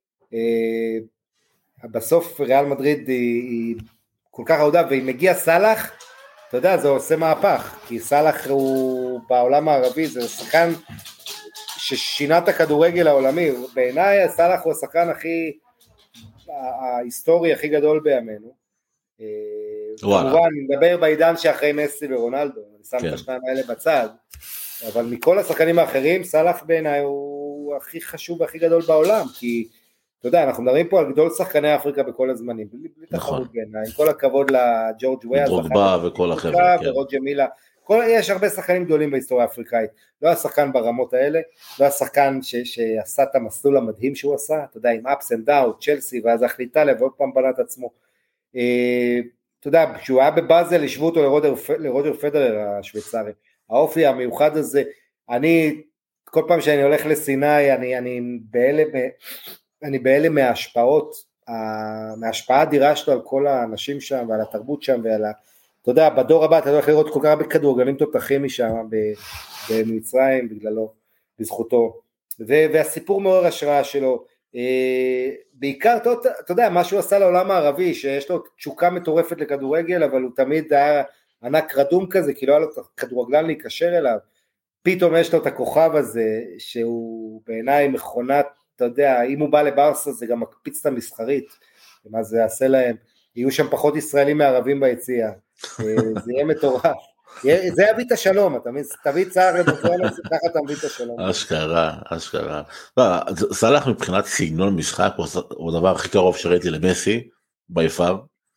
בסוף ריאל מדריד היא, היא כל כך אהודה, ואם מגיע סלאח, אתה יודע, זה עושה מהפך, כי סלאח הוא בעולם הערבי, זה שחקן ששינה את הכדורגל העולמי, בעיניי סלאח הוא השחקן הכי, ההיסטורי הכי גדול בימינו, כמובן, אני מדבר בעידן שאחרי מסי ורונלדו, אני שם את השניים האלה בצד, אבל מכל השחקנים האחרים, סלאח בעיניי הוא הכי חשוב והכי גדול בעולם, כי אתה יודע, אנחנו מדברים פה על גדול שחקני אפריקה בכל הזמנים, בלי תחרות בעיניי, עם כל הכבוד לג'ורג' וויה, דרוגבה וכל החבר'ה, ורוג'ר מילה, יש הרבה שחקנים גדולים בהיסטוריה האפריקאית, לא השחקן ברמות האלה, לא השחקן שעשה את המסלול המדהים שהוא עשה, אתה יודע, עם ups and downs, צ'לסי, ואז החליטה ועוד פעם בנה את עצמו, אתה יודע, כשהוא היה בבאזל, השוו אותו לרוג'ר פדרר השוויצרי, האופי המיוחד הזה, אני, כל פעם שאני הולך לסיני, אני, אני בהלם, אני בהלם מההשפעות, מההשפעה האדירה שלו על כל האנשים שם, ועל התרבות שם, ועל ה... אתה יודע, בדור הבא אתה הולך לראות כל כך הרבה כדורגלנים תותחים משם, במצרים, בגללו, בזכותו, והסיפור מעורר השראה שלו, בעיקר, אתה יודע, מה שהוא עשה לעולם הערבי, שיש לו תשוקה מטורפת לכדורגל, אבל הוא תמיד היה ענק רדום כזה, כי לא היה לו כדורגלן להיקשר אליו, פתאום יש לו את הכוכב הזה, שהוא בעיניי מכונת, אתה יודע, אם הוא בא לברסה, זה גם מקפיץ את המסחרית, מה זה יעשה להם, יהיו שם פחות ישראלים מערבים ביציאה, זה יהיה מטורף, זה יביא את השלום, אתה מבין, תביא צער לבוקרנוס, ככה תביא את השלום. אשכרה, אשכרה. סלאח מבחינת סגנון משחק, הוא הדבר הכי קרוב שראיתי למסי, ביפר,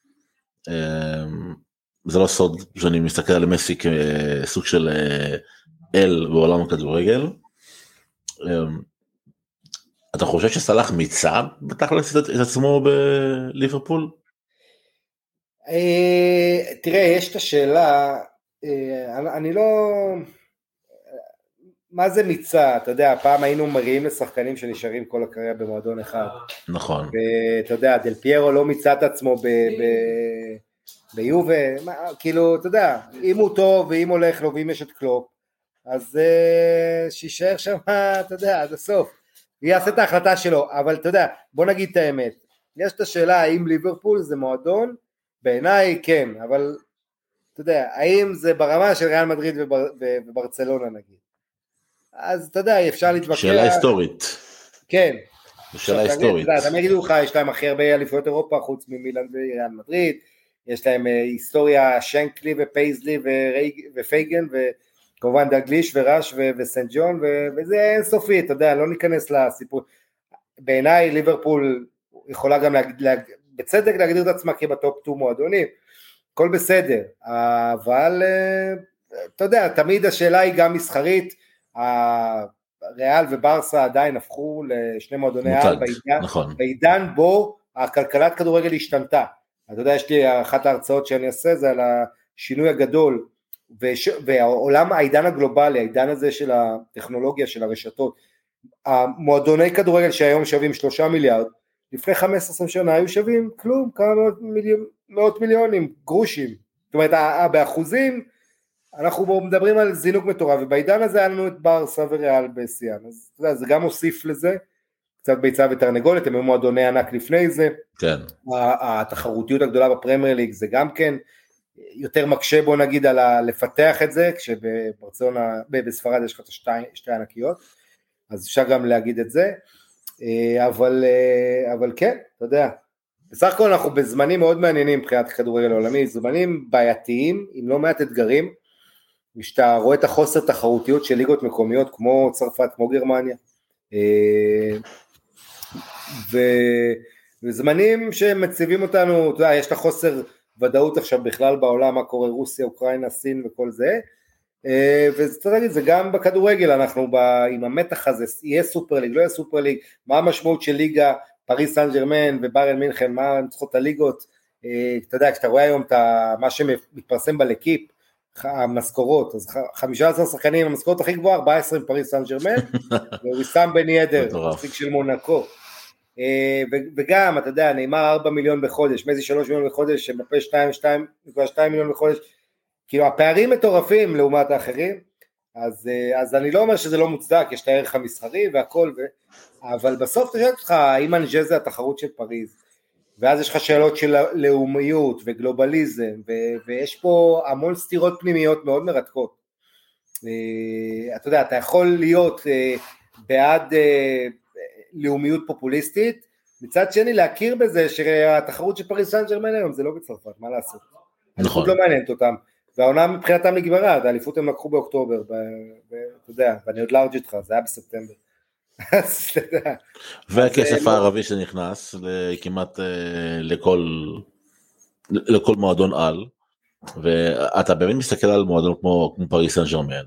זה לא סוד שאני מסתכל על מסי כסוג של אל בעולם הכדורגל. אתה חושב שסלאח מיצה בתכלס את עצמו בליברפול? תראה, יש את השאלה, אני לא, מה זה מיצה? אתה יודע, פעם היינו מריעים לשחקנים שנשארים כל הקריירה במועדון אחד. נכון. ואתה יודע, דל פיירו לא מיצה את עצמו ביובה, כאילו, אתה יודע, אם הוא טוב ואם הולך לו ואם יש את קלופ, אז שישאר שם, אתה יודע, עד הסוף. הוא יעשה את ההחלטה שלו, אבל אתה יודע, בוא נגיד את האמת, יש את השאלה האם ליברפול זה מועדון, בעיניי כן, אבל אתה יודע, האם זה ברמה של ריאל מדריד ובר, וברצלונה נגיד, אז אתה יודע, אפשר להתווכח. שאלה היסטורית. כן. שאלה היסטורית. אתה יודע, יגידו לך, יש להם הכי הרבה אליפויות אירופה, חוץ ממילאן וריאל מדריד, יש להם היסטוריה שנקלי ופייזלי ופייגן ו... כמובן דגליש וראש וסנט ג'ון, וזה אינסופי, אתה יודע, לא ניכנס לסיפור. בעיניי ליברפול יכולה גם בצדק להגדיר את עצמה כבטופ טו מועדונים, הכל בסדר, אבל אתה יודע, תמיד השאלה היא גם מסחרית, הריאל וברסה עדיין הפכו לשני מועדוני על, בעידן בו הכלכלת כדורגל השתנתה. אתה יודע, יש לי אחת ההרצאות שאני אעשה, זה על השינוי הגדול, והעולם, העידן הגלובלי, העידן הזה של הטכנולוגיה, של הרשתות, המועדוני כדורגל שהיום שווים שלושה מיליארד, לפני חמש עשרה שנה היו שווים כלום, כמה מאות, מיליון, מאות מיליונים, גרושים, זאת אומרת, באחוזים, אנחנו מדברים על זינוק מטורף, ובעידן הזה היה לנו את ברסה וריאל בשיאן, אז אתה יודע, זה גם הוסיף לזה, קצת ביצה ותרנגולת, הם היו מועדוני ענק לפני זה, כן. התחרותיות הגדולה בפרמייר ליג, זה גם כן, יותר מקשה בוא נגיד על ה- לפתח את זה, כשבברצלונה, בספרד יש לך את השתי, שתי ענקיות, אז אפשר גם להגיד את זה, אבל, אבל כן, אתה יודע, בסך הכל אנחנו בזמנים מאוד מעניינים מבחינת כדורגל העולמי, זמנים בעייתיים, עם לא מעט אתגרים, כשאתה רואה את החוסר תחרותיות של ליגות מקומיות, כמו צרפת, כמו גרמניה, ו... וזמנים שמציבים אותנו, אתה יודע, יש את החוסר ודאות עכשיו בכלל בעולם, מה קורה רוסיה, אוקראינה, סין וכל זה, וצריך להגיד, זה גם בכדורגל, אנחנו בא, עם המתח הזה, יהיה סופר ליג, לא יהיה סופר ליג, מה המשמעות של ליגה, פריס סן ז'רמן וביירן מינכן, מה הם צריכות הליגות, אתה יודע, כשאתה רואה היום את מה שמתפרסם בלקיפ, המשכורות, אז חמישה עשר שחקנים, המשכורות הכי גבוהה, ארבע עשרה עם פריס סן ז'רמן, וויסאם בן ידר, מציג של מונקו, וגם, אתה יודע, נאמר ארבע מיליון בחודש, מזי שלוש מיליון בחודש, שמפה שתיים נקודה שתיים מיליון בחודש, כאילו הפערים מטורפים לעומת האחרים, אז, אז אני לא אומר שזה לא מוצדק, יש את הערך המסחרי והכל, ו... אבל בסוף אתה שואל אותך, האם אנג'ה זה התחרות של פריז, ואז יש לך שאלות של לאומיות וגלובליזם, ו... ויש פה המון סתירות פנימיות מאוד מרתקות, אתה יודע, אתה יכול להיות בעד לאומיות פופוליסטית, מצד שני להכיר בזה שהתחרות של פריז סן ז'רמן היום זה לא בצרפת, מה לעשות? נכון. לא מעניינת אותם, והעונה מבחינתם נגמרה, האליפות הם לקחו באוקטובר, אתה יודע, ואני עוד לארג' איתך, זה היה בספטמבר. והכסף הערבי שנכנס כמעט לכל לכל מועדון על, ואתה באמת מסתכל על מועדון כמו פריס סן ז'רמן,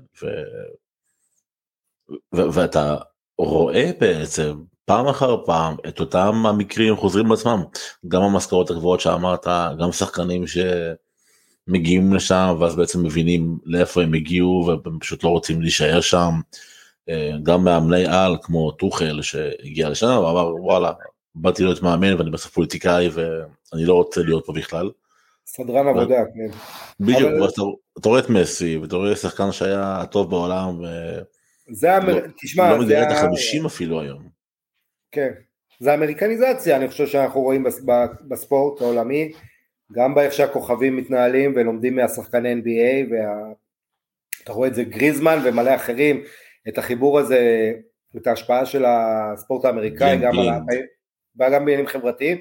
ואתה רואה בעצם פעם אחר פעם את אותם המקרים חוזרים בעצמם, גם המשכורות הגבוהות שאמרת, גם שחקנים שמגיעים לשם ואז בעצם מבינים לאיפה הם הגיעו והם פשוט לא רוצים להישאר שם, גם מאמני על כמו טוחל שהגיע לשם ואמר וואלה באתי להיות מאמן ואני בסוף פוליטיקאי ואני לא רוצה להיות פה בכלל. סדרן עבודה, כן. בדיוק, אתה רואה את מסי ואתה רואה שחקן שהיה הטוב בעולם זה תשמע, לא מגיע את החמישים אפילו היום. כן, זה אמריקניזציה, אני חושב שאנחנו רואים בספורט העולמי, גם באיך שהכוכבים מתנהלים ולומדים מהשחקני אן בי איי, ואתה רואה את זה גריזמן ומלא אחרים, את החיבור הזה, את ההשפעה של הספורט האמריקאי, גם בעניינים חברתיים,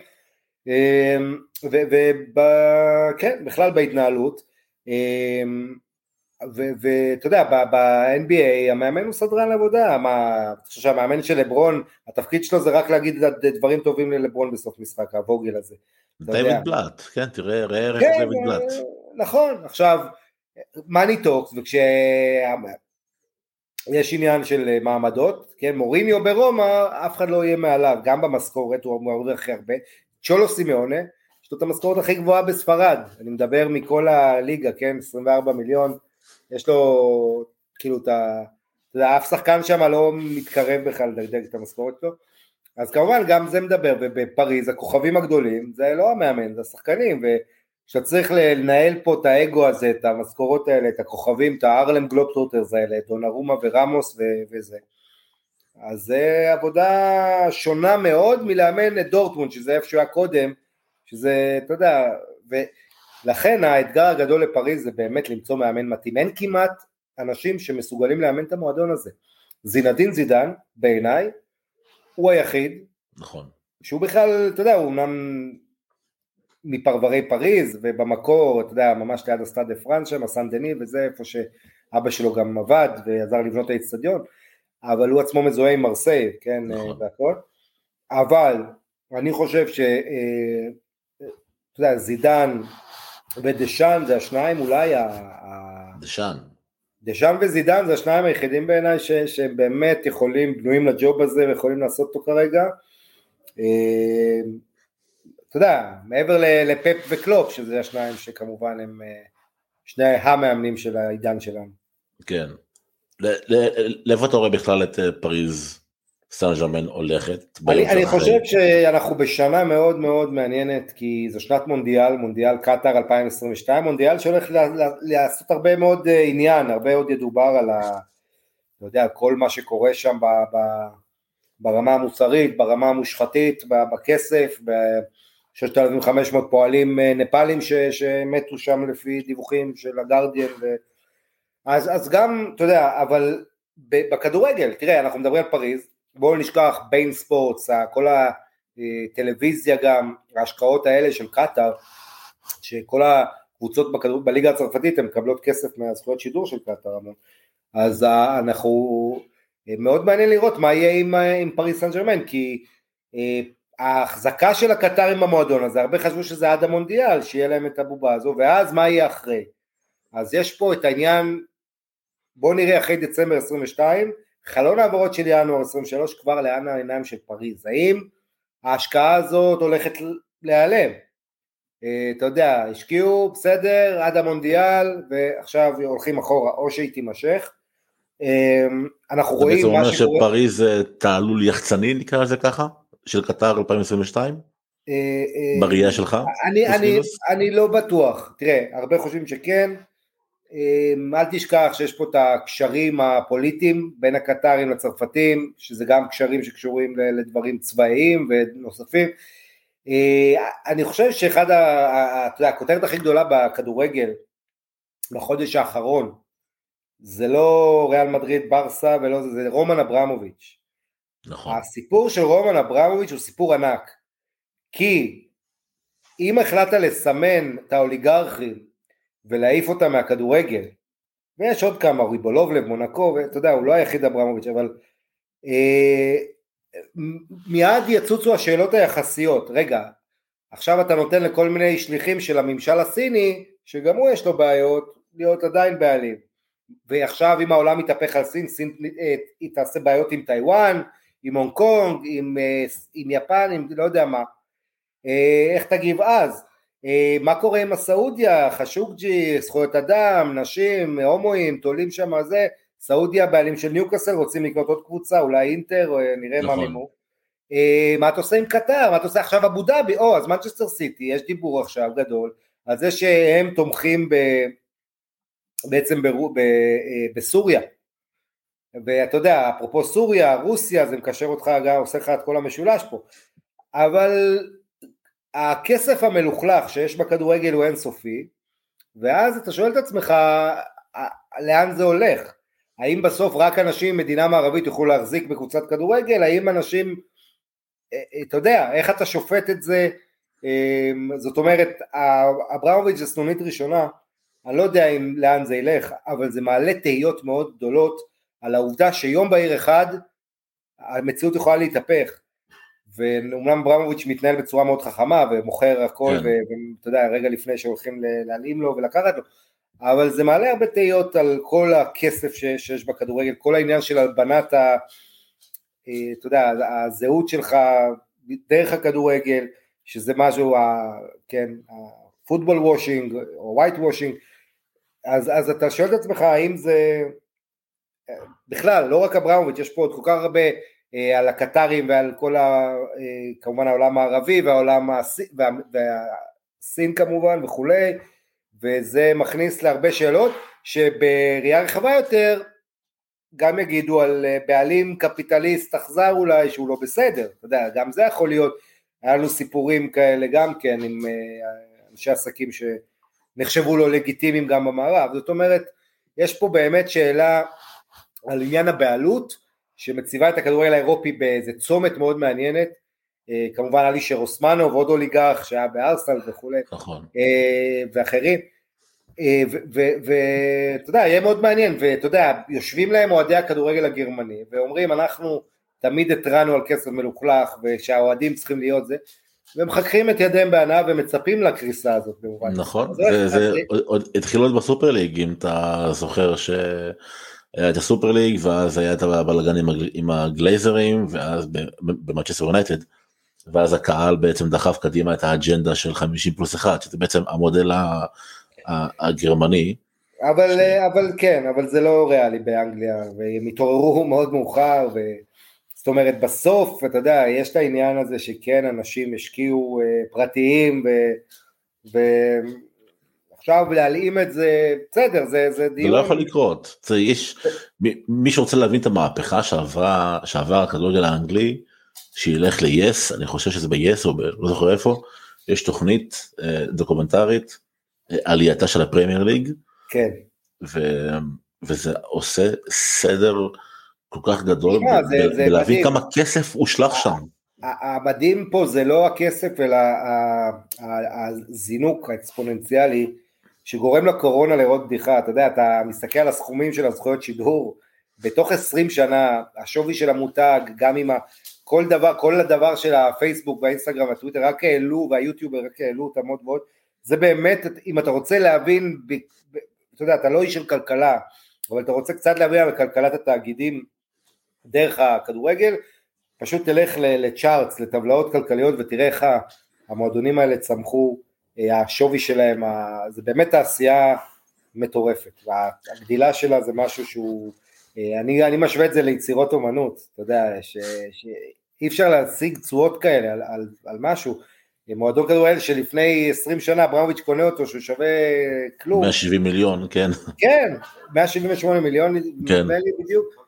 וכן, בכלל בהתנהלות, ואתה יודע, ב-אן בי איי המאמן הוא סדרן עבודה, אתה חושב שהמאמן של לברון, התפקיד שלו זה רק להגיד דברים טובים ללברון בסוף משחק, הווגל הזה. דיוויד בלאט, כן, תראה, ראה ראה דיוויד בלאט. נכון, עכשיו, מאני טוקס, וכשיש עניין של מעמדות, כן, מוריניו ברומא, אף אחד לא יהיה מעליו, גם במשכורת, הוא מרוויח הכי הרבה, צ'ולו סימאונה, יש לו את המשכורת הכי גבוהה בספרד, אני מדבר מכל הליגה, כן, עשרים וארבעה מיליון, יש לו, כאילו, את ה... אף שחקן שם לא מתקרב בכלל לדגדג את המשכורת שלו, אז כמובן גם זה מדבר, ובפריז הכוכבים הגדולים, זה לא המאמן, זה השחקנים, וכשאתה צריך לנהל פה את האגו הזה, את המשכורות האלה, את הכוכבים, את הארלם גלובטרוטרס האלה, את דונרומה ורמוס ו- וזה, אז זה עבודה שונה מאוד מלאמן את דורטמונד, שזה איפה שהוא היה קודם, שזה, אתה יודע, ולכן האתגר הגדול לפריז זה באמת למצוא מאמן מתאים, אין כמעט אנשים שמסוגלים לאמן את המועדון הזה, זינדין זידן, בעיניי, הוא היחיד, נכון. שהוא בכלל, אתה יודע, הוא אומנם מפרברי פריז, ובמקור, אתה יודע, ממש ליד הסטאד דה פרנס שם, הסן דני, וזה איפה שאבא שלו גם עבד, ועזר לבנות האצטדיון, אבל הוא עצמו מזוהה עם מרסיי, כן, נכון. והכל, אבל אני חושב ש, אתה יודע, זידן ודשאן, זה השניים אולי, דשאן. דשאן וזידן זה השניים היחידים בעיניי ש, שהם באמת יכולים, בנויים לג'וב הזה ויכולים לעשות אותו כרגע, אתה יודע, מעבר לפפ וקלופ, שזה השניים שכמובן הם שני המאמנים של העידן שלנו. כן, לאיפה אתה רואה בכלל את פריז סן ז'רמן הולכת? אני, אני חושב שאנחנו בשנה מאוד מאוד מעניינת, כי זו שנת מונדיאל, מונדיאל קטר אלפיים עשרים ושתיים, מונדיאל שהולך לעשות הרבה מאוד עניין, הרבה עוד ידובר על ה, אתה יודע, כל מה שקורה שם ב, ב, ברמה המוסרית, ברמה המושחתית, בכסף, ב-ששת אלפים וחמש מאות פועלים נפאלים ש, שמתו שם לפי דיווחים של הגרדיאן, ו... אז, אז גם, אתה יודע, אבל בכדורגל, תראה, אנחנו מדברים על פריז, בואו נשכח בין ספורטס, כל הטלוויזיה גם, ההשקעות האלה של קטר, שכל הקבוצות בכדור, בליגה הצרפתית, הן מקבלות כסף מהזכויות שידור של קטר, אז אנחנו, מאוד מעניין לראות מה יהיה עם, עם פריז סן ז'רמן, כי ההחזקה של הקטר עם המועדון הזה, הרבה חשבו שזה עד המונדיאל, שיהיה להם את הבובה הזו, ואז מה יהיה אחרי? אז יש פה את העניין, בואו נראה אחרי דצמבר עשרים ושתיים, חלון העברות של ינואר עשרים ושלוש כבר לאן העיניים של פריז, האם ההשקעה הזאת הולכת להיעלם? אתה יודע, השקיעו בסדר עד המונדיאל ועכשיו הולכים אחורה, או שהיא תימשך, אנחנו רואים... זה בעצם אומר שפריז תעלול יחצני, נקרא לזה ככה, של קטר אלפיים עשרים ושתיים? בראייה שלך? אני לא בטוח, תראה, הרבה חושבים שכן, אל תשכח שיש פה את הקשרים הפוליטיים בין הקטרים לצרפתים, שזה גם קשרים שקשורים לדברים צבאיים ונוספים. אני חושב שאחד, הכותרת הכי גדולה בכדורגל בחודש האחרון, זה לא ריאל מדריד ברסה ולא זה, זה רומן אברמוביץ'. נכון. הסיפור של רומן אברמוביץ' הוא סיפור ענק, כי אם החלטת לסמן את האוליגרכים ולהעיף אותם מהכדורגל, ויש עוד כמה, ריבולוב לב, מונקו, ואתה יודע, הוא לא היחיד אברמוביץ', אבל מיד יצוצו השאלות היחסיות, רגע, עכשיו אתה נותן לכל מיני שליחים של הממשל הסיני, שגם הוא יש לו בעיות, להיות עדיין בעלים, ועכשיו אם העולם יתהפך על סין, סין היא תעשה בעיות עם טיואן, עם הונג קונג, עם, עם יפן, עם לא יודע מה, איך תגיב אז? מה קורה עם הסעודיה, חשוקג'י, זכויות אדם, נשים, הומואים, תולים שם על זה, סעודיה בעלים של ניוקאסל, רוצים לקנות עוד קבוצה, אולי אינטר, נראה נכון. מה מימו. מה אתה עושה עם קטר, מה אתה עושה עכשיו אבו דאבי, או אז מנצ'סטר סיטי, יש דיבור עכשיו גדול, על זה שהם תומכים ב, בעצם ב, ב, בסוריה, ואתה יודע, אפרופו סוריה, רוסיה, זה מקשר אותך, גם עושה לך את כל המשולש פה, אבל הכסף המלוכלך שיש בכדורגל הוא אינסופי, ואז אתה שואל את עצמך, לאן זה הולך? האם בסוף רק אנשים מדינה מערבית יוכלו להחזיק בקבוצת כדורגל? האם אנשים, אתה יודע, איך אתה שופט את זה? זאת אומרת, אברמוביץ' זה סנונית ראשונה, אני לא יודע אם לאן זה ילך, אבל זה מעלה תהיות מאוד גדולות, על העובדה שיום בהיר אחד, המציאות יכולה להתהפך, ואומנם אברמוביץ' מתנהל בצורה מאוד חכמה, ומוכר הכל, כן. ואתה יודע, רגע לפני שהולכים להעלים לו ולקחת לו, אבל זה מעלה הרבה תהיות על כל הכסף שיש בכדורגל, כל העניין של הלבנת, ה, אתה יודע, הזהות שלך דרך הכדורגל, שזה משהו, כן, פוטבול וושינג, או ווייט וושינג, אז, אז אתה שואל את עצמך, האם זה, בכלל, לא רק אברמוביץ', יש פה עוד כל כך הרבה, על הקטרים ועל כל ה, כמובן העולם הערבי, והעולם הסין, וה, והסין כמובן וכולי, וזה מכניס להרבה שאלות, שבראייה רחבה יותר, גם יגידו על בעלים קפיטליסט אכזר אולי, שהוא לא בסדר, אתה יודע, גם זה יכול להיות, היה לנו סיפורים כאלה גם כן, עם אנשי עסקים שנחשבו לו לגיטימיים גם במערב, זאת אומרת, יש פה באמת שאלה על עניין הבעלות, שמציבה את הכדורגל האירופי באיזה צומת מאוד מעניינת, כמובן אלישר אוסמנו ועוד אוליגרך שהיה בארסנל וכולי, נכון. ואחרים, ואתה יודע, יהיה מאוד מעניין, ואתה יודע, יושבים להם אוהדי הכדורגל הגרמני, ואומרים אנחנו תמיד התרענו על כסף מלוכלך, ושהאוהדים צריכים להיות זה, ומחככים את ידיהם בהנאה ומצפים לקריסה הזאת במובן. נכון, זה התחיל עוד בסופר ליג, אם אתה זוכר ש... היה את הסופר ליג, ואז היה את הבלגן עם הגלייזרים, ואז במנצ'סטר יונייטד, ואז הקהל בעצם דחף קדימה את האג'נדה של חמישים פלוס אחד, שזה בעצם המודל הגרמני. אבל, אבל כן, אבל זה לא ריאלי באנגליה, והם התעוררו מאוד מאוחר, ו... זאת אומרת, בסוף, אתה יודע, יש את העניין הזה שכן, אנשים השקיעו פרטיים, ו... ו... עכשיו להלאים את זה, בסדר, זה, זה דיון. זה לא יכול לקרות, זה יש, מי שרוצה להבין את המהפכה שעברה, שעבר הכדורגל האנגלי, שילך ל-yes, אני חושב שזה ב-yes או ב- לא זוכר איפה, יש תוכנית דוקומנטרית, עלייתה של הפרמייר ליג, כן. ו- וזה עושה סדר כל כך גדול, ב- זה, ב- זה בלהבין מדהים. כמה כסף הושלח שם. המדהים פה זה לא הכסף, אלא הזינוק האקספוננציאלי, שגורם לקורונה לראות בדיחה, אתה יודע, אתה מסתכל על הסכומים של הזכויות שידור, בתוך עשרים שנה, השווי של המותג, גם עם כל דבר, כל הדבר של הפייסבוק והאינסטגרם והטוויטר, רק העלו, והיוטיובר רק העלו אותם עוד ועוד, זה באמת, אם אתה רוצה להבין, אתה יודע, אתה לא איש של כלכלה, אבל אתה רוצה קצת להבין על כלכלת התאגידים, דרך הכדורגל, פשוט תלך לצ'ארטס, לטבלאות כלכליות, ותראה איך המועדונים האלה צמחו, השווי שלהם, זה באמת תעשייה מטורפת, והגדילה שלה זה משהו שהוא, אני, אני משווה את זה ליצירות אומנות, אתה יודע, ש, שאי אפשר להשיג צורות כאלה על, על, על משהו, מועדון כדורגל שלפני עשרים שנה, אברמוביץ' קונה אותו, שהוא שווה כלום. מאה שבעים מיליון, כן. כן, מאה שבעים ושמונה מיליון, כן. בדיוק.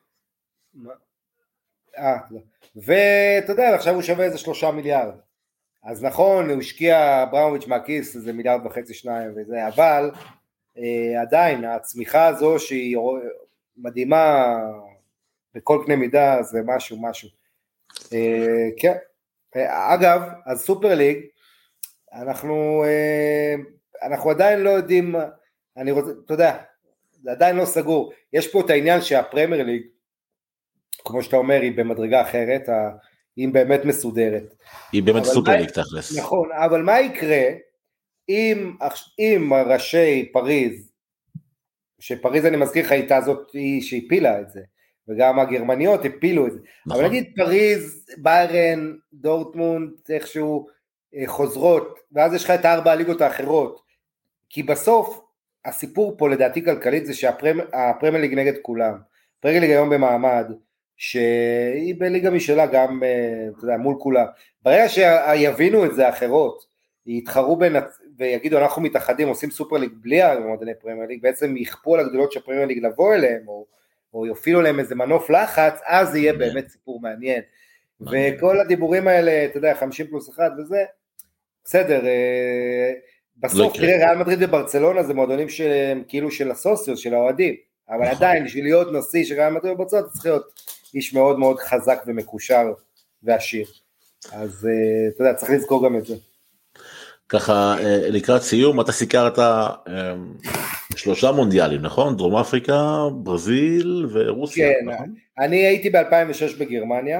אה, ואתה יודע, עכשיו הוא שווה איזה שלושה מיליארד. אז נכון, הוא השקיע אברמוביץ' מהכיס, איזה מיליארד וחצי שניים וזה, אבל אה, עדיין, הצמיחה הזו שהיא מדהימה בכל קנה מידה, זה משהו, משהו. אה, כן. אגב, אז סופר ליג, אנחנו, אנחנו עדיין לא יודעים, אני רוצה, אתה יודע, זה עדיין לא סגור, יש פה את העניין שהפרמייר ליג, כמו שאתה אומר, היא במדרגה אחרת, היא באמת מסודרת. היא באמת סופרליג תכלס. נכון, אבל מה יקרה אם, אם ראשי פריז, שפריז אני מזכיר לך הייתה זאת שהפילה את זה, וגם הגרמניות הפילו את זה, נכון. אבל נגיד פריז, ביירן, דורטמונד, איכשהו חוזרות, ואז יש לך את הארבע הליגות האחרות, כי בסוף הסיפור פה לדעתי כלכלית זה שהפרמייר ליג נגד כולם, הפרמייר ליג היום במעמד, שהיא בליגה משלה גם, אתה יודע, מול כולם, ברגע שיבינו את זה אחרות, יתחרו בין, ויגידו אנחנו מתאחדים, עושים סופר ליג בלי המועדוני פרמייר ליג, בעצם יכפו על הגדולות של פרמייר ליג לבוא אליהם, או, או יופעילו להם איזה מנוף לחץ, אז יהיה באמת סיפור מעניין, וכל הדיבורים האלה, אתה יודע, חמישים פלוס אחד וזה, בסדר, בסוף תראה, ריאל מדריד וברצלונה זה מועדונים שהם כאילו של הסוציוס, של האוהדים, אבל עדיין, בשביל להיות נשיא של ריאל מדריד וברצלונה, צריך להיות איש מאוד מאוד חזק ומקושר ועשיר, אז אתה יודע, צריך לזכור גם את זה. ככה, לקראת סיום, אתה סיכרת שלושה מונדיאלים, נכון? דרום אפריקה, ברזיל ורוסיה, כן, נכון? אני הייתי ב-אלפיים ושש בגרמניה,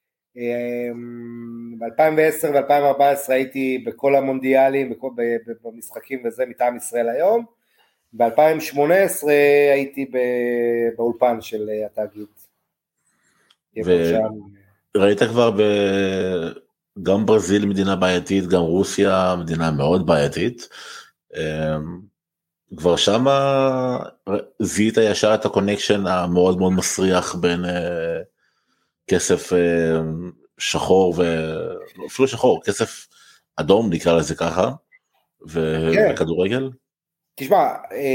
ב-אלפיים ועשר ו-אלפיים וארבע עשרה הייתי בכל המונדיאלים, במשחקים וזה, מטעם ישראל היום, ב-אלפיים שמונה עשרה הייתי באולפן של התאגיד. וראית כבר ב... גם ברזיל מדינה בעייתית, גם רוסיה מדינה מאוד בעייתית, כבר שמה זיהית ישר את הקונקשן המאוד מאוד מסריח בין כסף שחור, ואפילו שחור, כסף אדום נקרא לזה ככה, וכדורגל? תשמע,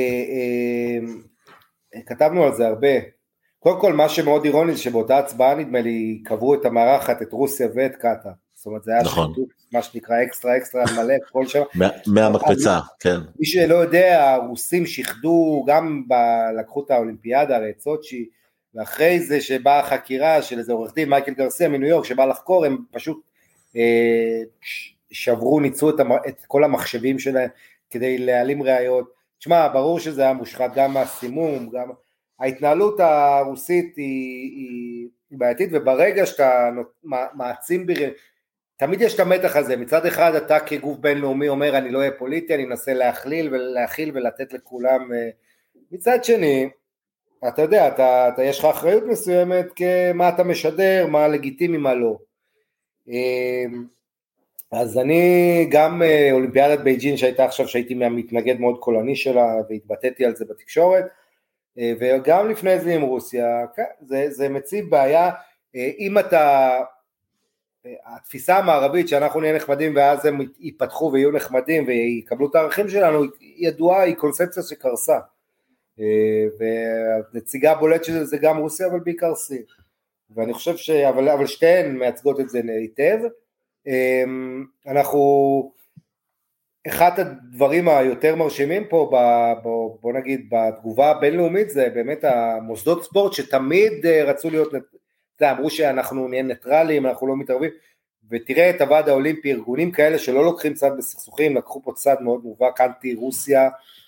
כתבנו על זה הרבה, קודם כל מה שמאוד אירוני זה שבאותה הצבעה נדמה לי קבעו את המארחת, את רוסיה ואת קטאר, זאת אומרת זה היה שחיתות, מה שנקרא אקסטרה אקסטרה מלא, כל שם. מהמקפצה, כן. מי שלא יודע, הרוסים שיחדו, גם לקחו את האולימפיאדה, הרי את סוצ'י, ואחרי זה שבאה החקירה של איזה עורך דין, מייקל גרסיה מניו יורק, שבא לחקור, הם פשוט שברו, ניצו את כל המחשבים שלהם, כדי להעלים ראיות. תשמע, ברור שזה היה מושחת, גם מהסימום, גם... ההתנהלות הרוסית היא, היא בעייתית, וברגע שאתה מעצים, בר... תמיד יש את המתח הזה, מצד אחד אתה כגוף בינלאומי אומר אני לא אהיה פוליטי, אני מנסה להכליל ולהכיל ולתת לכולם, מצד שני, אתה יודע, אתה, אתה יש לך אחריות מסוימת, כמה אתה משדר, מה לגיטימי, מה לא. אז אני גם אולימפיאדת בייג'ין שהייתה עכשיו, שהייתי מהמתנגד מאוד קולני שלה, והתבטאתי על זה בתקשורת, וגם לפני זה עם רוסיה, זה, זה מציב בעיה, אם אתה, התפיסה המערבית שאנחנו נהיה נחמדים ואז הם ייפתחו ויהיו נחמדים ויקבלו את הערכים שלנו, היא ידועה, היא קונספציה שקרסה, והנציגה הבולט של זה גם רוסיה אבל בעיקר סין, ואני חושב ש... אבל, אבל שתיהן מייצגות את זה היטב, אנחנו... אחד הדברים היותר מרשימים פה, בוא, בוא נגיד, בתגובה הבינלאומית, זה באמת המוסדות ספורט שתמיד רצו להיות, זה, אמרו שאנחנו נהיה ניטרלים, אנחנו לא מתערבים, ותראה את הוועד האולימפי, ארגונים כאלה שלא לוקחים צד בסכסוכים, לקחו פה צד מאוד מובהק, אנטי רוסיה,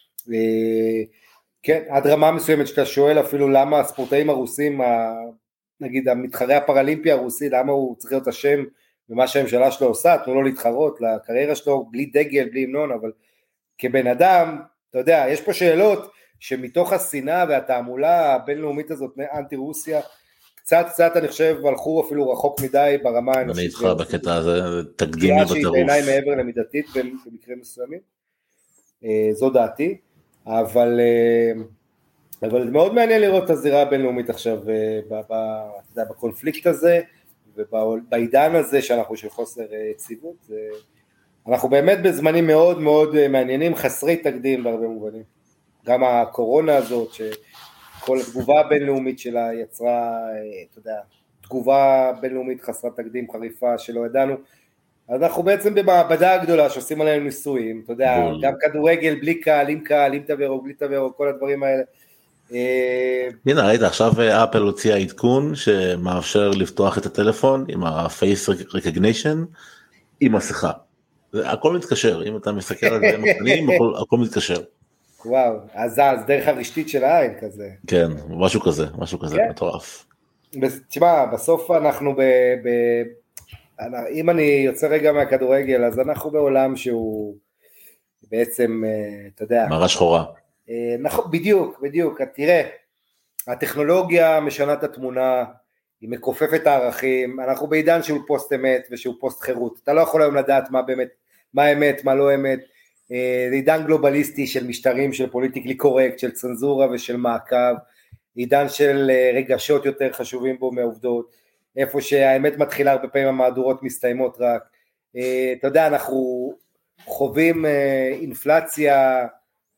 כן, עד רמה מסוימת שאתה שואל אפילו למה הספורטאים הרוסים, נגיד המתחרה הפרלימפי הרוסי, למה הוא צריך להיות השם, ומה שהממשלה שלו עושה, תנו לו להתחרות לקריירה שלו, בלי דגל, בלי המנון, אבל כבן אדם, אתה יודע, יש פה שאלות שמתוך השנאה והתעמולה הבינלאומית הזאת, אנטי רוסיה, קצת קצת אני חושב, הלכו אפילו רחוק מדי ברמה האנושית. אני איתך בקטע הזה, תקדימי בטירוף. שהיא בעיניי מעבר למידתית במקרים מסוימים, זו דעתי, אבל, אבל מאוד מעניין לראות את הזירה הבינלאומית עכשיו, בקונפליקט הזה, ובעידן הזה שאנחנו של חוסר יציבות, אנחנו באמת בזמנים מאוד מאוד מעניינים, חסרי תקדים בהרבה מובנים, גם הקורונה הזאת, שכל התגובה הבינלאומית שלה יצרה, אתה יודע, תגובה בינלאומית חסרת תקדים חריפה שלא ידענו, אז אנחנו בעצם במעבדה הגדולה שעושים עלינו ניסויים, אתה יודע, גם כדורגל בלי קהל, עם קהל, עם תו, בלי תו, כל הדברים האלה, הנה ראית עכשיו אפל הוציאה עדכון שמאפשר לפתוח את הטלפון עם ה-face recognition עם מסכה, הכל מתקשר, אם אתה מסתכל על זה מפנים, הכל מתקשר. וואו, אז דרך הרשתית של העין כזה. כן, משהו כזה, משהו כזה, מטורף. תשמע, בסוף אנחנו ב... ב... אם אני יוצא רגע מהכדורגל, אז אנחנו בעולם שהוא בעצם, אתה יודע... מראה שחורה. נכון, בדיוק, בדיוק, תראה, הטכנולוגיה משנה את התמונה, היא מכופפת את הערכים, אנחנו בעידן שהוא פוסט אמת ושהוא פוסט חירות, אתה לא יכול היום לדעת מה באמת, מה אמת, מה לא אמת, זה עידן גלובליסטי של משטרים, של פוליטיקלי קורקט, של צנזורה ושל מעקב, עידן של רגשות יותר חשובים בו מעובדות, איפה שהאמת מתחילה הרבה פעמים המהדורות מסתיימות רק, אתה יודע, אנחנו חווים אינפלציה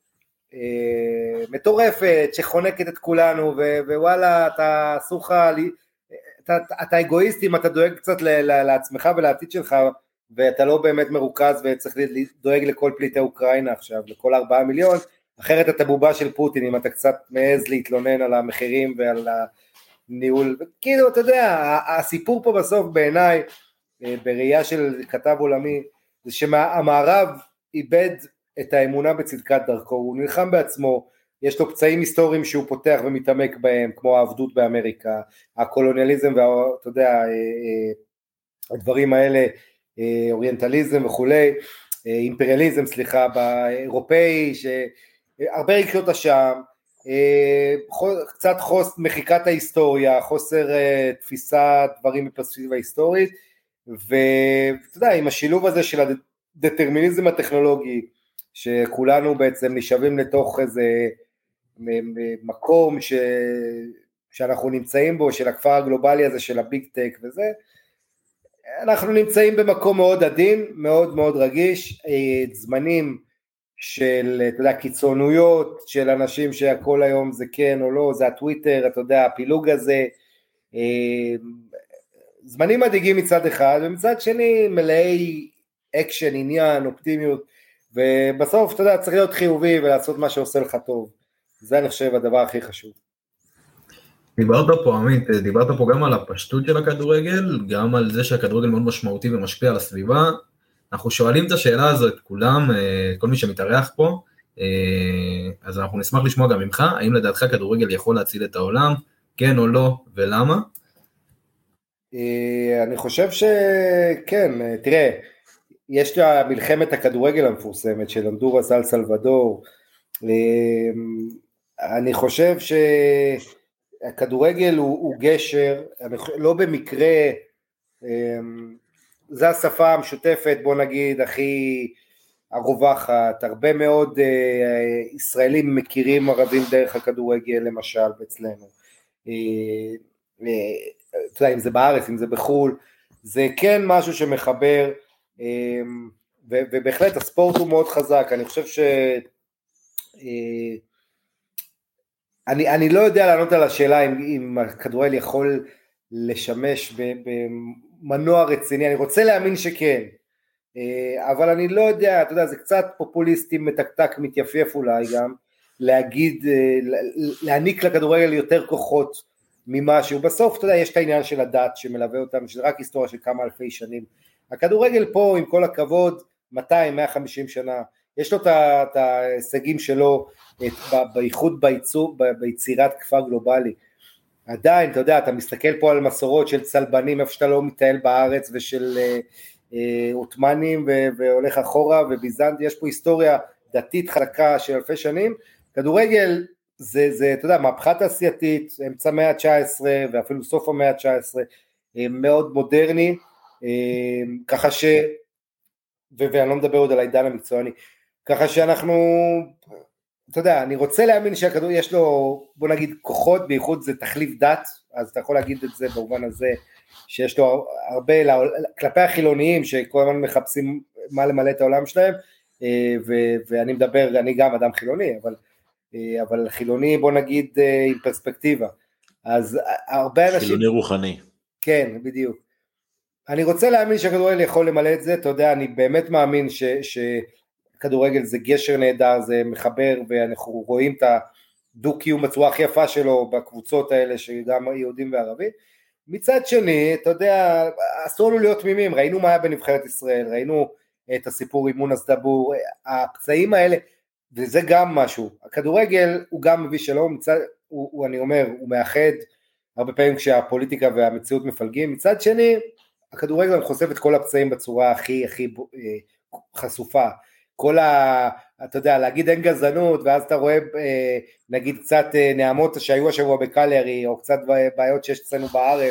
מטורפת שחונקת את כולנו, ווואלה, אתה אסור לך, אתה, אתה אגואיסט אם אתה דואג קצת לעצמך ולעתיד שלך, ואתה לא באמת מרוכז וצריך לדואג לכל פליטי אוקראינה עכשיו, לכל ארבעה מיליון, אחרת אתה בובה של פוטין, אם אתה קצת מעז להתלונן על המחירים ועל הניהול, כאילו אתה יודע, הסיפור פה בסוף בעיניי, בראייה של כתב עולמי, זה שהמערב איבד את האמונה בצדקת דרכו, הוא נלחם בעצמו, יש לו פצעים היסטוריים שהוא פותח ומתעמק בהם, כמו העבדות באמריקה, הקולוניאליזם ואתה יודע, הדברים האלה, אוריינטליזם וכולי, אימפריאליזם סליחה, באירופאי, שהרבה רגשות אשם, קצת חוס מחיקת ההיסטוריה, חוסר תפיסת דברים בפרספקטיבה היסטורית, ואתה יודע, עם השילוב הזה של הדטרמיניזם הטכנולוגי, שכולנו בעצם נשאבים לתוך איזה מקום ש... שאנחנו נמצאים בו, של הכפר הגלובלי הזה, של הביג טק וזה, אנחנו נמצאים במקום מאוד עדין, מאוד מאוד רגיש, זמנים של, אתה יודע, קיצונויות, של אנשים שהכל היום זה כן או לא, זה הטוויטר, אתה יודע, הפילוג הזה, זמנים מדאיגים מצד אחד, ומצד שני מלאי אקשן, עניין, אופטימיות, ובסוף אתה יודע צריך להיות חיובי ולעשות מה שעושה לך טוב, זה אני חושב הדבר הכי חשוב. דיברת פה עמית, דיברת פה גם על הפשטות של הכדורגל, גם על זה שהכדורגל מאוד משמעותי ומשפיע על הסביבה, אנחנו שואלים את השאלה הזו את כולם, כל מי שמתארח פה, אז אנחנו נשמח לשמוע גם ממך, האם לדעתך כדורגל יכול להציל את העולם, כן או לא ולמה? אני חושב שכן, תראה, יש לה מלחמת הכדורגל המפורסמת של אנדורס אל סלבדור, אני חושב שהכדורגל הוא, הוא גשר, לא במקרה, זה השפה המשותפת, בוא נגיד, הכי הרווחת, הרבה מאוד ישראלים מכירים ערבים דרך הכדורגל, למשל, אצלנו, אתה יודע, אם זה בארץ, אם זה בחול, זה כן משהו שמחבר, ובהחלט הספורט הוא מאוד חזק, אני חושב ש... אני, אני לא יודע לענות על השאלה אם, אם הכדורגל יכול לשמש במנוע רציני, אני רוצה להאמין שכן, אבל אני לא יודע, אתה יודע, זה קצת פופוליסטי מתקתק, מתייפייף אולי גם, להגיד, להעניק לכדורגל יותר כוחות ממשהו, בסוף אתה יודע, יש את העניין של הדת שמלווה אותם, שזה רק היסטוריה של כמה אלפי שנים, הכדורגל פה עם כל הכבוד, מאתיים מאה וחמישים שנה, יש לו את ההישגים שלו, בייחוד ביצור, ביצירת כפר גלובלי, עדיין אתה יודע, אתה מסתכל פה על מסורות של צלבנים, איפה שאתה לא מטייל בארץ, ושל עות'מאנים, והולך אחורה, וביזנט, יש פה היסטוריה דתית חלקה של אלפי שנים, כדורגל זה, זה, אתה יודע, מהפכה תעשייתית, אמצע המאה ה-תשע עשרה, ואפילו סוף המאה ה-תשע עשרה, מאוד מודרני, ככה ש, ואני לא מדבר עוד על העידן המקצועני, ככה שאנחנו, אתה יודע, אני רוצה להאמין שהכדור יש לו, בוא נגיד, כוחות, בייחוד זה תחליף דת, אז אתה יכול להגיד את זה במובן הזה, שיש לו הרבה, כלפי החילוניים, שכל הזמן מחפשים מה למלא את העולם שלהם, ו- ואני מדבר, אני גם אדם חילוני, אבל, אבל חילוני, בוא נגיד, עם פרספקטיבה, אז הרבה אנשים... חילוני רוחני. כן, בדיוק. אני רוצה להאמין שהכדורגל יכול למלא את זה, אתה יודע, אני באמת מאמין ש... ש- כדורגל זה גשר נהדר, זה מחבר, ואנחנו רואים את הדו-קיום בצורה הכי יפה שלו, בקבוצות האלה, שגם יהודים וערבים, מצד שני, אתה יודע, אסור לנו להיות תמימים, ראינו מה היה בנבחרת ישראל, ראינו את הסיפור עם מונס דבור, הפצעים האלה, וזה גם משהו, הכדורגל הוא גם מביא שלום, מצד, הוא, הוא, אני אומר, הוא מאחד, הרבה פעמים כשהפוליטיקה והמציאות מפלגים, מצד שני, הכדורגל חושף את כל הפצעים בצורה הכי הכי חשופה, כל ה... אתה יודע, להגיד אין גזענות, ואז אתה רואה נגיד קצת נעמות שהיו השבוע בקלרי, או קצת בעיות שיש אצלנו בארץ,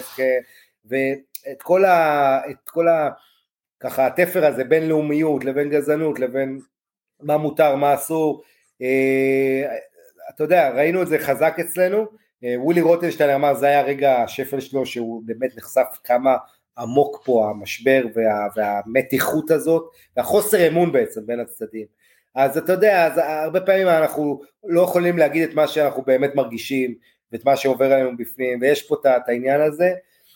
ואת כל ה... את כל ה... ככה התפר הזה בין לאומיות לבין גזענות, לבין מה מותר, מה אסור, אתה יודע, ראינו את זה חזק אצלנו, ווילי רוטנשטיין אמר, זה היה רגע השפל שלו, שהוא באמת נחשף כמה עמוק פה המשבר, וה, והמתיחות הזאת, והחוסר אמון בעצם בין הצדדים, אז אתה יודע, אז הרבה פעמים אנחנו לא יכולים להגיד את מה שאנחנו באמת מרגישים, ואת מה שעובר עלינו בפנים, ויש פה את העניין הזה,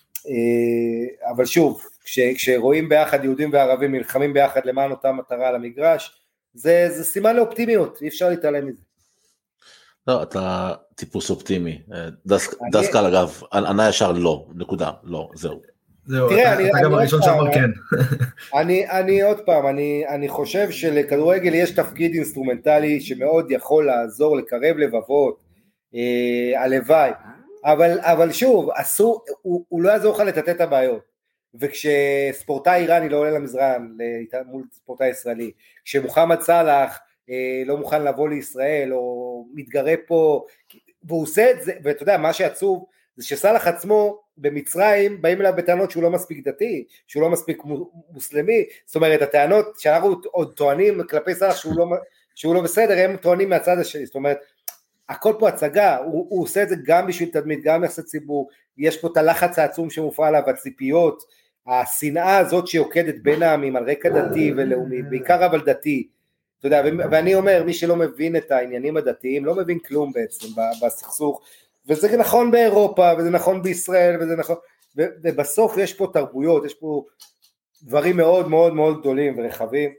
אבל שוב, כש, כשרואים ביחד יהודים וערבים, נלחמים ביחד למען אותה מטרה על המגרש, זה, זה סימן לאופטימיות, אי אפשר להתעלם מזה. לא, אתה טיפוס אופטימי, דסקל אגב, ענה ישר לא, נקודה, לא, זהו. זהו, אתה גם הראשון שאמר כן. אני עוד פעם, אני חושב שלכדורגל יש תפקיד אינסטרומנטלי, שמאוד יכול לעזור לקרב לבבות, הלוואי, אבל שוב, הוא לא יעזור לך לטאטא את הבעיות, וכשספורטאי איראני לא עולה למזרן, מול ספורטאי ישראלי, כשמוחמד סלאח, לא מוכן לבוא לישראל, או מתגרה פה, והוא עושה את זה, ואתה יודע, מה שעצוב, זה שסלאח עצמו, במצרים, באים אליו בטענות שהוא לא מספיק דתי, שהוא לא מספיק מוסלמי, זאת אומרת, הטענות שאנחנו עוד טוענים, כלפי סלאח שהוא לא, שהוא לא בסדר, הם טוענים מהצד השני, זאת אומרת, הכל פה הצגה, הוא, הוא עושה את זה גם בשביל תדמית, גם יחסי ציבור, יש פה את הלחץ העצום שמופעל עליו, הציפיות, השנאה הזאת שיוקדת בין העמים, על רקע דתי ולאומי, בעיקר אבל דתי, אתה יודע, ואני אומר, מי שלא מבין את העניינים הדתיים, לא מבין כלום בעצם בסכסוך, וזה נכון באירופה, וזה נכון בישראל, וזה נכון, ובסוף יש פה תרבויות, יש פה דברים מאוד מאוד מאוד גדולים ורחבים,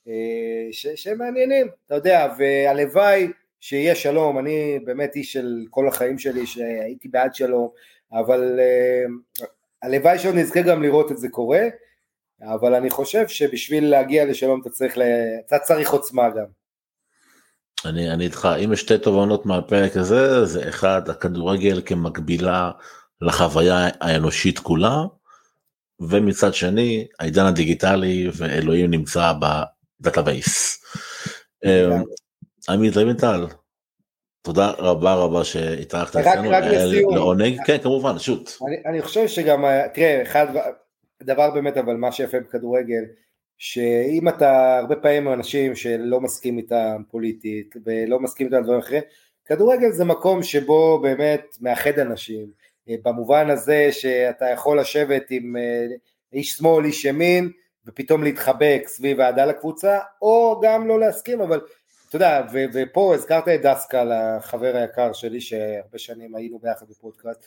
שהם מעניינים, אתה יודע, והלוואי שיהיה שלום, אני באמת איש של כל החיים שלי, שהייתי בעד שלום, אבל הלוואי שעוד נזכה גם לראות את זה קורה, אבל אני חושב שבשביל להגיע לשלום אתה צריך, אתה צריך עוצמה גם. אני, אני איתך, אם יש שתי תובנות מהפרק הזה, זה אחד, הכדורגל כמקבילה לחוויה האנושית כולה, ומצד שני, העידן הדיגיטלי ואלוהים נמצא בדאטאבייס. עמית לוינטל, תודה רבה רבה שהתארחת אצלנו, לעונג, כן כמובן, שוט. אני, אני חושב שגם, תראה, אחד, דבר באמת, אבל מה שיפה בכדורגל, שאם אתה הרבה פעמים אנשים שלא מסכים איתם פוליטית, ולא מסכים איתם דברים אחרים, כדורגל זה מקום שבו באמת מאחד אנשים, במובן הזה שאתה יכול לשבת עם איש שמאל, איש ימין, ופתאום להתחבק סביב העדה לקבוצה, או גם לא להסכים, אבל אתה יודע, ו- ופה הזכרת את דסקל, החבר היקר שלי, שהרבה שנים היינו ביחד בפודקאסט,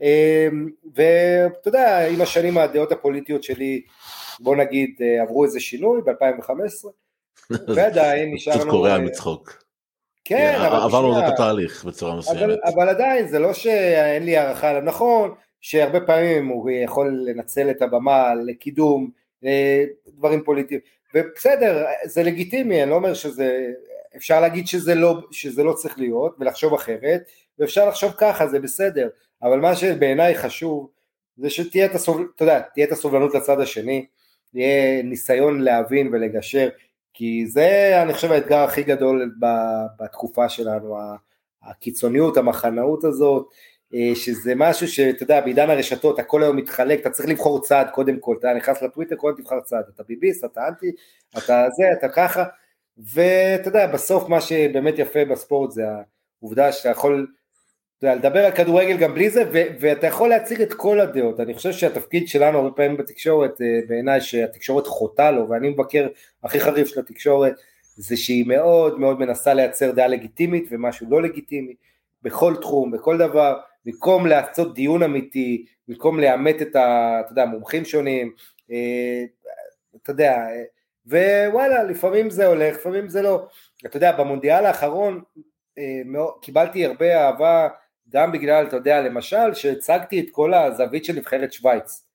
ואתה יודע, עם השנים הדעות הפוליטיות שלי, בוא נגיד, עברו איזה שינוי ב-אלפיים וחמש עשרה, ועדיין נשארנו... פשוט קורא מצחוק. כן, אבל... עברנו את התהליך בצורה מסוימת. אבל עדיין, זה לא שאין לי הערכה עליו, נכון, שהרבה פעמים הוא יכול לנצל את הבמה לקידום דברים פוליטיים, ובסדר, זה לגיטימי, אני לא אומר שזה... אפשר להגיד שזה לא, שזה לא צריך להיות, ולחשוב אחרת, ואפשר לחשוב ככה, זה בסדר, אבל מה שבעיניי חשוב, זה שתהיה את הסובלנות, אתה יודע, תהיה את הסובלנות לצד השני, תהיה ניסיון להבין ולגשר, כי זה, אני חושב, האתגר הכי גדול בתקופה שלנו, הקיצוניות, המחנאות הזאת, שזה משהו שאתה יודע, בעידן הרשתות, הכל היום מתחלק, אתה צריך לבחור צעד קודם כל, אתה נכנס לטוויטר, קודם תבחר צעד, אתה ביביסט, אתה אנטי, אתה זה, אתה ככה, ואתה יודע, בסוף מה שבאמת יפה בספורט, זה העובדה שאתה יכול, אתה יודע, לדבר על כדורגל גם בלי זה, ואתה יכול להציג את כל הדעות. אני חושב שהתפקיד שלנו הרבה פעמים בתקשורת, בעיניי שהתקשורת חוטא לו, ואני מבקר הכי חריף של התקשורת, זה שהיא מאוד מאוד מנסה לייצר דעה לגיטימית, ומשהו לא לגיטימי, בכל תחום, בכל דבר, במקום לעשות דיון אמיתי, במקום לאמת את ה, אתה יודע, מומחים שונים, אתה יודע, ווואלה, לפעמים זה הולך, לפעמים זה לא. אתה יודע, במונדיאל האחרון, קיבלתי הרבה אהבה, גם בגלל, אתה יודע, למשל, שהצגתי את כל הזווית של נבחרת שוויץ,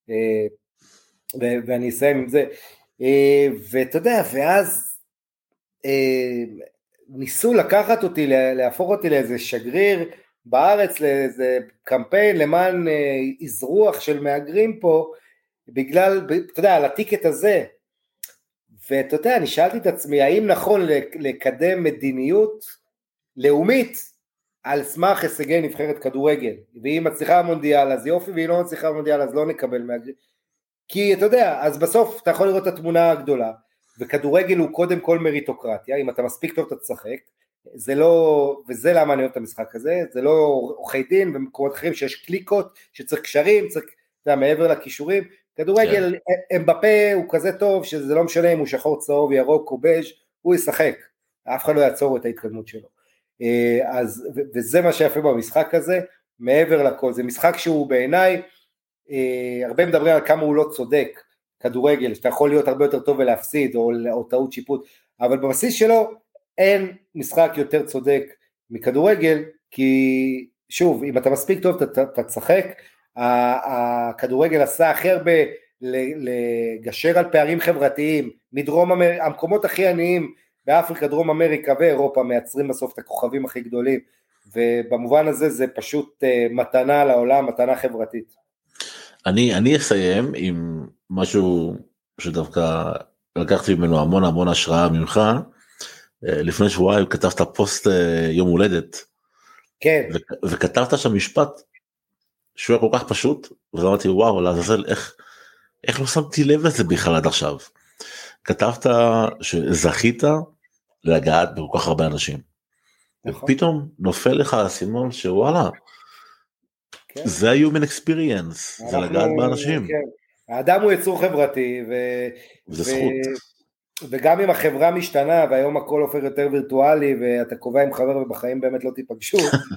ואני אסיים עם זה, ואתה יודע, ואז ניסו לקחת אותי, להפוך אותי לאיזה שגריר בארץ לאיזה קמפיין למען אזרוח של מהגרים פה, בגלל, אתה יודע, על הטיקט הזה, ואתה יודע, אני שאלתי את עצמי, האם נכון לקדם מדיניות לאומית, על סמך הישגי נבחרת כדורגל, והיא מצליחה במונדיאל אז יופי, והיא לא מצליחה במונדיאל אז לא נקבל מהגרים, כי אתה יודע, אז בסוף אתה יכול לראות את התמונה הגדולה, וכדורגל הוא קודם כל מריטוקרטיה, אם אתה מספיק טוב אתה תשחק, זה לא, וזה למה אני אוהב את המשחק הזה, זה לא עורכי דין ומקומות אחרים שיש קליקות, שצריך קשרים, צריך, אתה יודע, מעבר לכישורים, כדורגל, yeah. אמבפה הוא כזה טוב, שזה לא משנה אם הוא שחור צהוב, ירוק או בז', הוא ישחק, אף אחד לא יעצור את ההתקדמות שלו, אז, וזה מה שיפה במשחק הזה, מעבר לכל, זה משחק שהוא בעיניי, הרבה מדברים על כמה הוא לא צודק, כדורגל, שאתה יכול להיות הרבה יותר טוב ולהפסיד, או, או טעות שיפוט, אבל בבסיס שלו, אין משחק יותר צודק מכדורגל, כי שוב, אם אתה מספיק טוב, אתה, אתה תשחק, הכדורגל עשה הכי הרבה לגשר על פערים חברתיים, מדרום אמריקה, המקומות הכי עניים באפריקה, דרום אמריקה ואירופה, מייצרים בסוף את הכוכבים הכי גדולים, ובמובן הזה זה פשוט מתנה לעולם, מתנה חברתית. אני, אני אסיים עם משהו שדווקא לקחתי ממנו המון המון השראה ממך, לפני שבועיים כתבת פוסט יום הולדת, כן. ו- וכתבת שם משפט, שהוא היה כל כך פשוט, ואמרתי וואו, לעזאזל, איך, איך לא שמתי לב לזה בכלל עד עכשיו. כתבת שזכית לגעת בכל כך הרבה אנשים, נכון. ופתאום נופל לך הסימון שוואלה, כן. זה ה-human experience, זה לגעת באנשים. כן. האדם הוא יצור חברתי, ו... וזה ו... זכות. וגם אם החברה משתנה, והיום הכל הופך יותר וירטואלי, ואתה קובע עם חבר ובחיים באמת לא תיפגשו,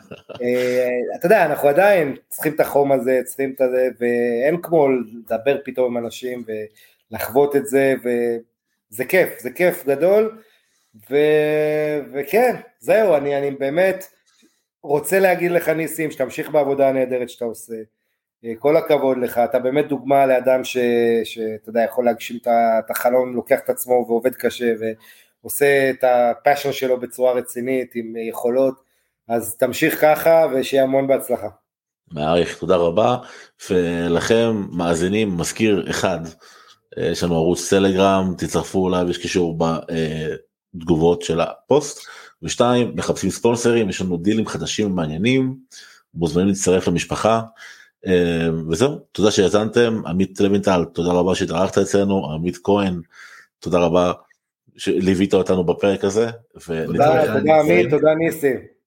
אתה יודע, אנחנו עדיין צריכים את החום הזה, צריכים את זה, ואין כמו לדבר פתאום עם אנשים, ולחוות את זה, וזה כיף, זה כיף גדול, ו... וכן, זהו, אני, אני באמת רוצה להגיד לך ניסים, שתמשיך בעבודה הנהדרת שאתה עושה, כל הכבוד לך, אתה באמת דוגמה לאדם ש, שאתה יודע, יכול להגשים את החלום, לוקח את עצמו ועובד קשה, ועושה את הפאשן שלו בצורה רצינית, עם יכולות, אז תמשיך ככה, ושיהיה המון בהצלחה. מעריך, תודה רבה, ולכם מאזינים, מזכיר אחד, יש לנו ערוץ טלגרם, תצטרפו אליו, יש קישור בתגובות של הפוסט, ושתיים, מחפשים ספונסרים, יש לנו דילים חדשים ומעניינים, מוזמנים להצטרף למשפחה, וזהו, תודה שהאזנתם, עמית לוינטל, תודה רבה שהתארחת אצלנו, עמית כהן, תודה רבה שליווית אותנו בפרק הזה. תודה, תודה עמית, תודה ניסים.